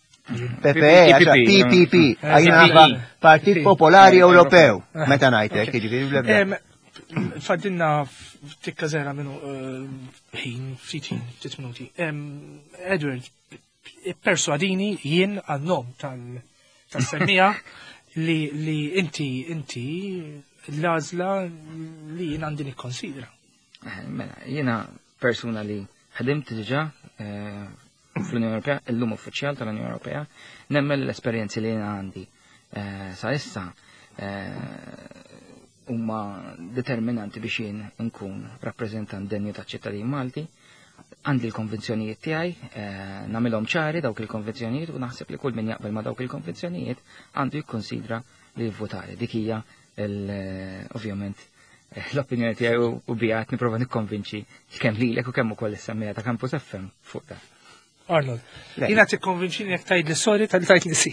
C: PPP, għajna Partit Popolari Ewropew. Meta ngħidlek, jiġifieri
A: Faddinna tikka żera minnu ħin, ftit minuti. Edward, persuadini jien għannom tal-semmija li inti l-għażla li jien għandi nikkonsidra.
B: Mela, jiena persuna li ħadimt diġà fl-Unjoni Ewropea, illum uffiċjal tal-Unjoni Ewropea, nemmel l-esperjenzi li jiena għandi sa issa huma determinanti biex jien nkun rappreżentant denju taċ-ċittadin Malti. Għandi l-konvenzjonijiet tiegħi, nagħmilhom ċari dawk il-konvenzjonijiet u naħseb li kull min jaqbel ma' dawk il-konvenzjonijiet għandu jikkonsidra li jivvotari. Dik hija ovvjament l-opinjoni tiegħi u bijat nipprova nikkonvinċi kemm lilek u kemm ukoll is-semmija ta' Campus FM fuq dan.
A: Arnold, jina tikkonvinċini jekk tajt li sorry tal-tajt li si.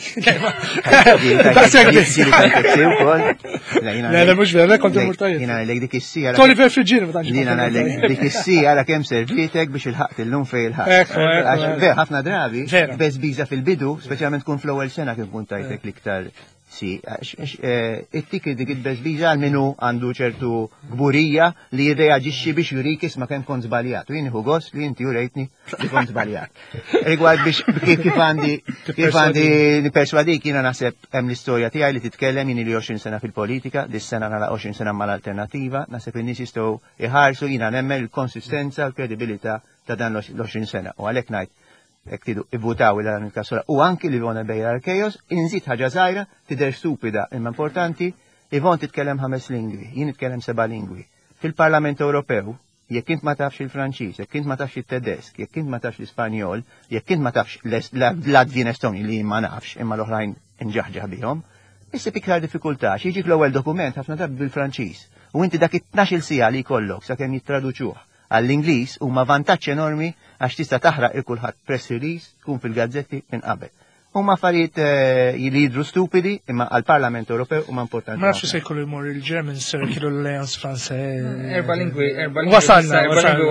A: La, mux vera, kont imurtajiet.
C: Jina għalek dik is-sija.
A: Toli per friġġini ma tantx.
C: Jina għalek dik is-sija għala kemm servitek biex il-ħaq il-lum fej il-ħaq. Ver, ħafna drabi, bezbiża fil-bidu, speċjalment kun fl-ewwel sena kien kun tajtek liktar si. It-tik dik il-bezbiża għal-minu għandu ċertu gburija li jirreaġixxi biex jurikis ma kemm kont żbaljat. U jien hu gost li inti jurejtni li kont żbaljat. Rigward biex kif għandi niperswadik jiena naħseb hemm l-istorja tiegħi li titkellem jien li 20 sena fil-politika, dis-sena nagħla 20 sena mal-alternattiva, naħseb in-nies jistgħu iħarsu jiena nemmen il-konsistenza u l-kredibilità ta' dan l-20 sena. U għalhekk ngħid hekk tidu ivvutaw il kassola u anki li Ivona Bejra Arkejos inżid ħaġa żgħira tidher stupida imma importanti Ivon titkellem 5 lingwi, jien nitkellem 7 lingwi. Fil-Parlament Ewropew jekk int ma tafx il-Franċiż, jekk int ma tafx it-Tedesk, jekk int ma tafx l-Ispanjol, jekk int ma tafx l-Latvjan Estoni li ma nafx imma l-oħrajn inġaħġaħ bihom, issib iktar diffikultà jiġik l-ewwel dokument ħafna drabi bil-Franċiż. U inti dak it-12 sija li jkollok sakemm jittraduċuh għall-Ingliż huma vantaġġ enormi għax tista' taħraq il kulħadd press release tkun fil-gazzetti minn qabel. Huma affarijiet li jidru stupidi imma għall-Parlament Ewropew huma importanti.
A: Ma nafx se jkollu jmur il-German Circle u l-Alliance Français.
B: Erba' lingwi
A: wasalna.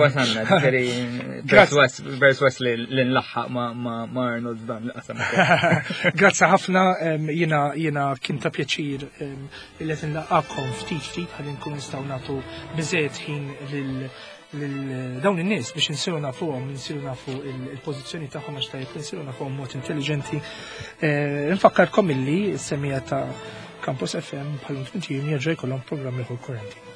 B: Perswas li nlaħħaq ma' Arnold dan l-qasam.
A: Grazzi ħafna, jiena kien ta' pjaċir li qed nlaqgħakom ftit ħalli nkunu nistgħu nagħtu biżejjed ħin dawn in-nies biex insiru nafuhom, insiru nafu il-pożizzjoni tagħhom għax tajjeb insiru nafuhom mod intelligenti. Nfakkarkom illi s-semmija ta' Campus FM bħal-infinitijum jerġa' jkollhom programm ieħor kurrenti.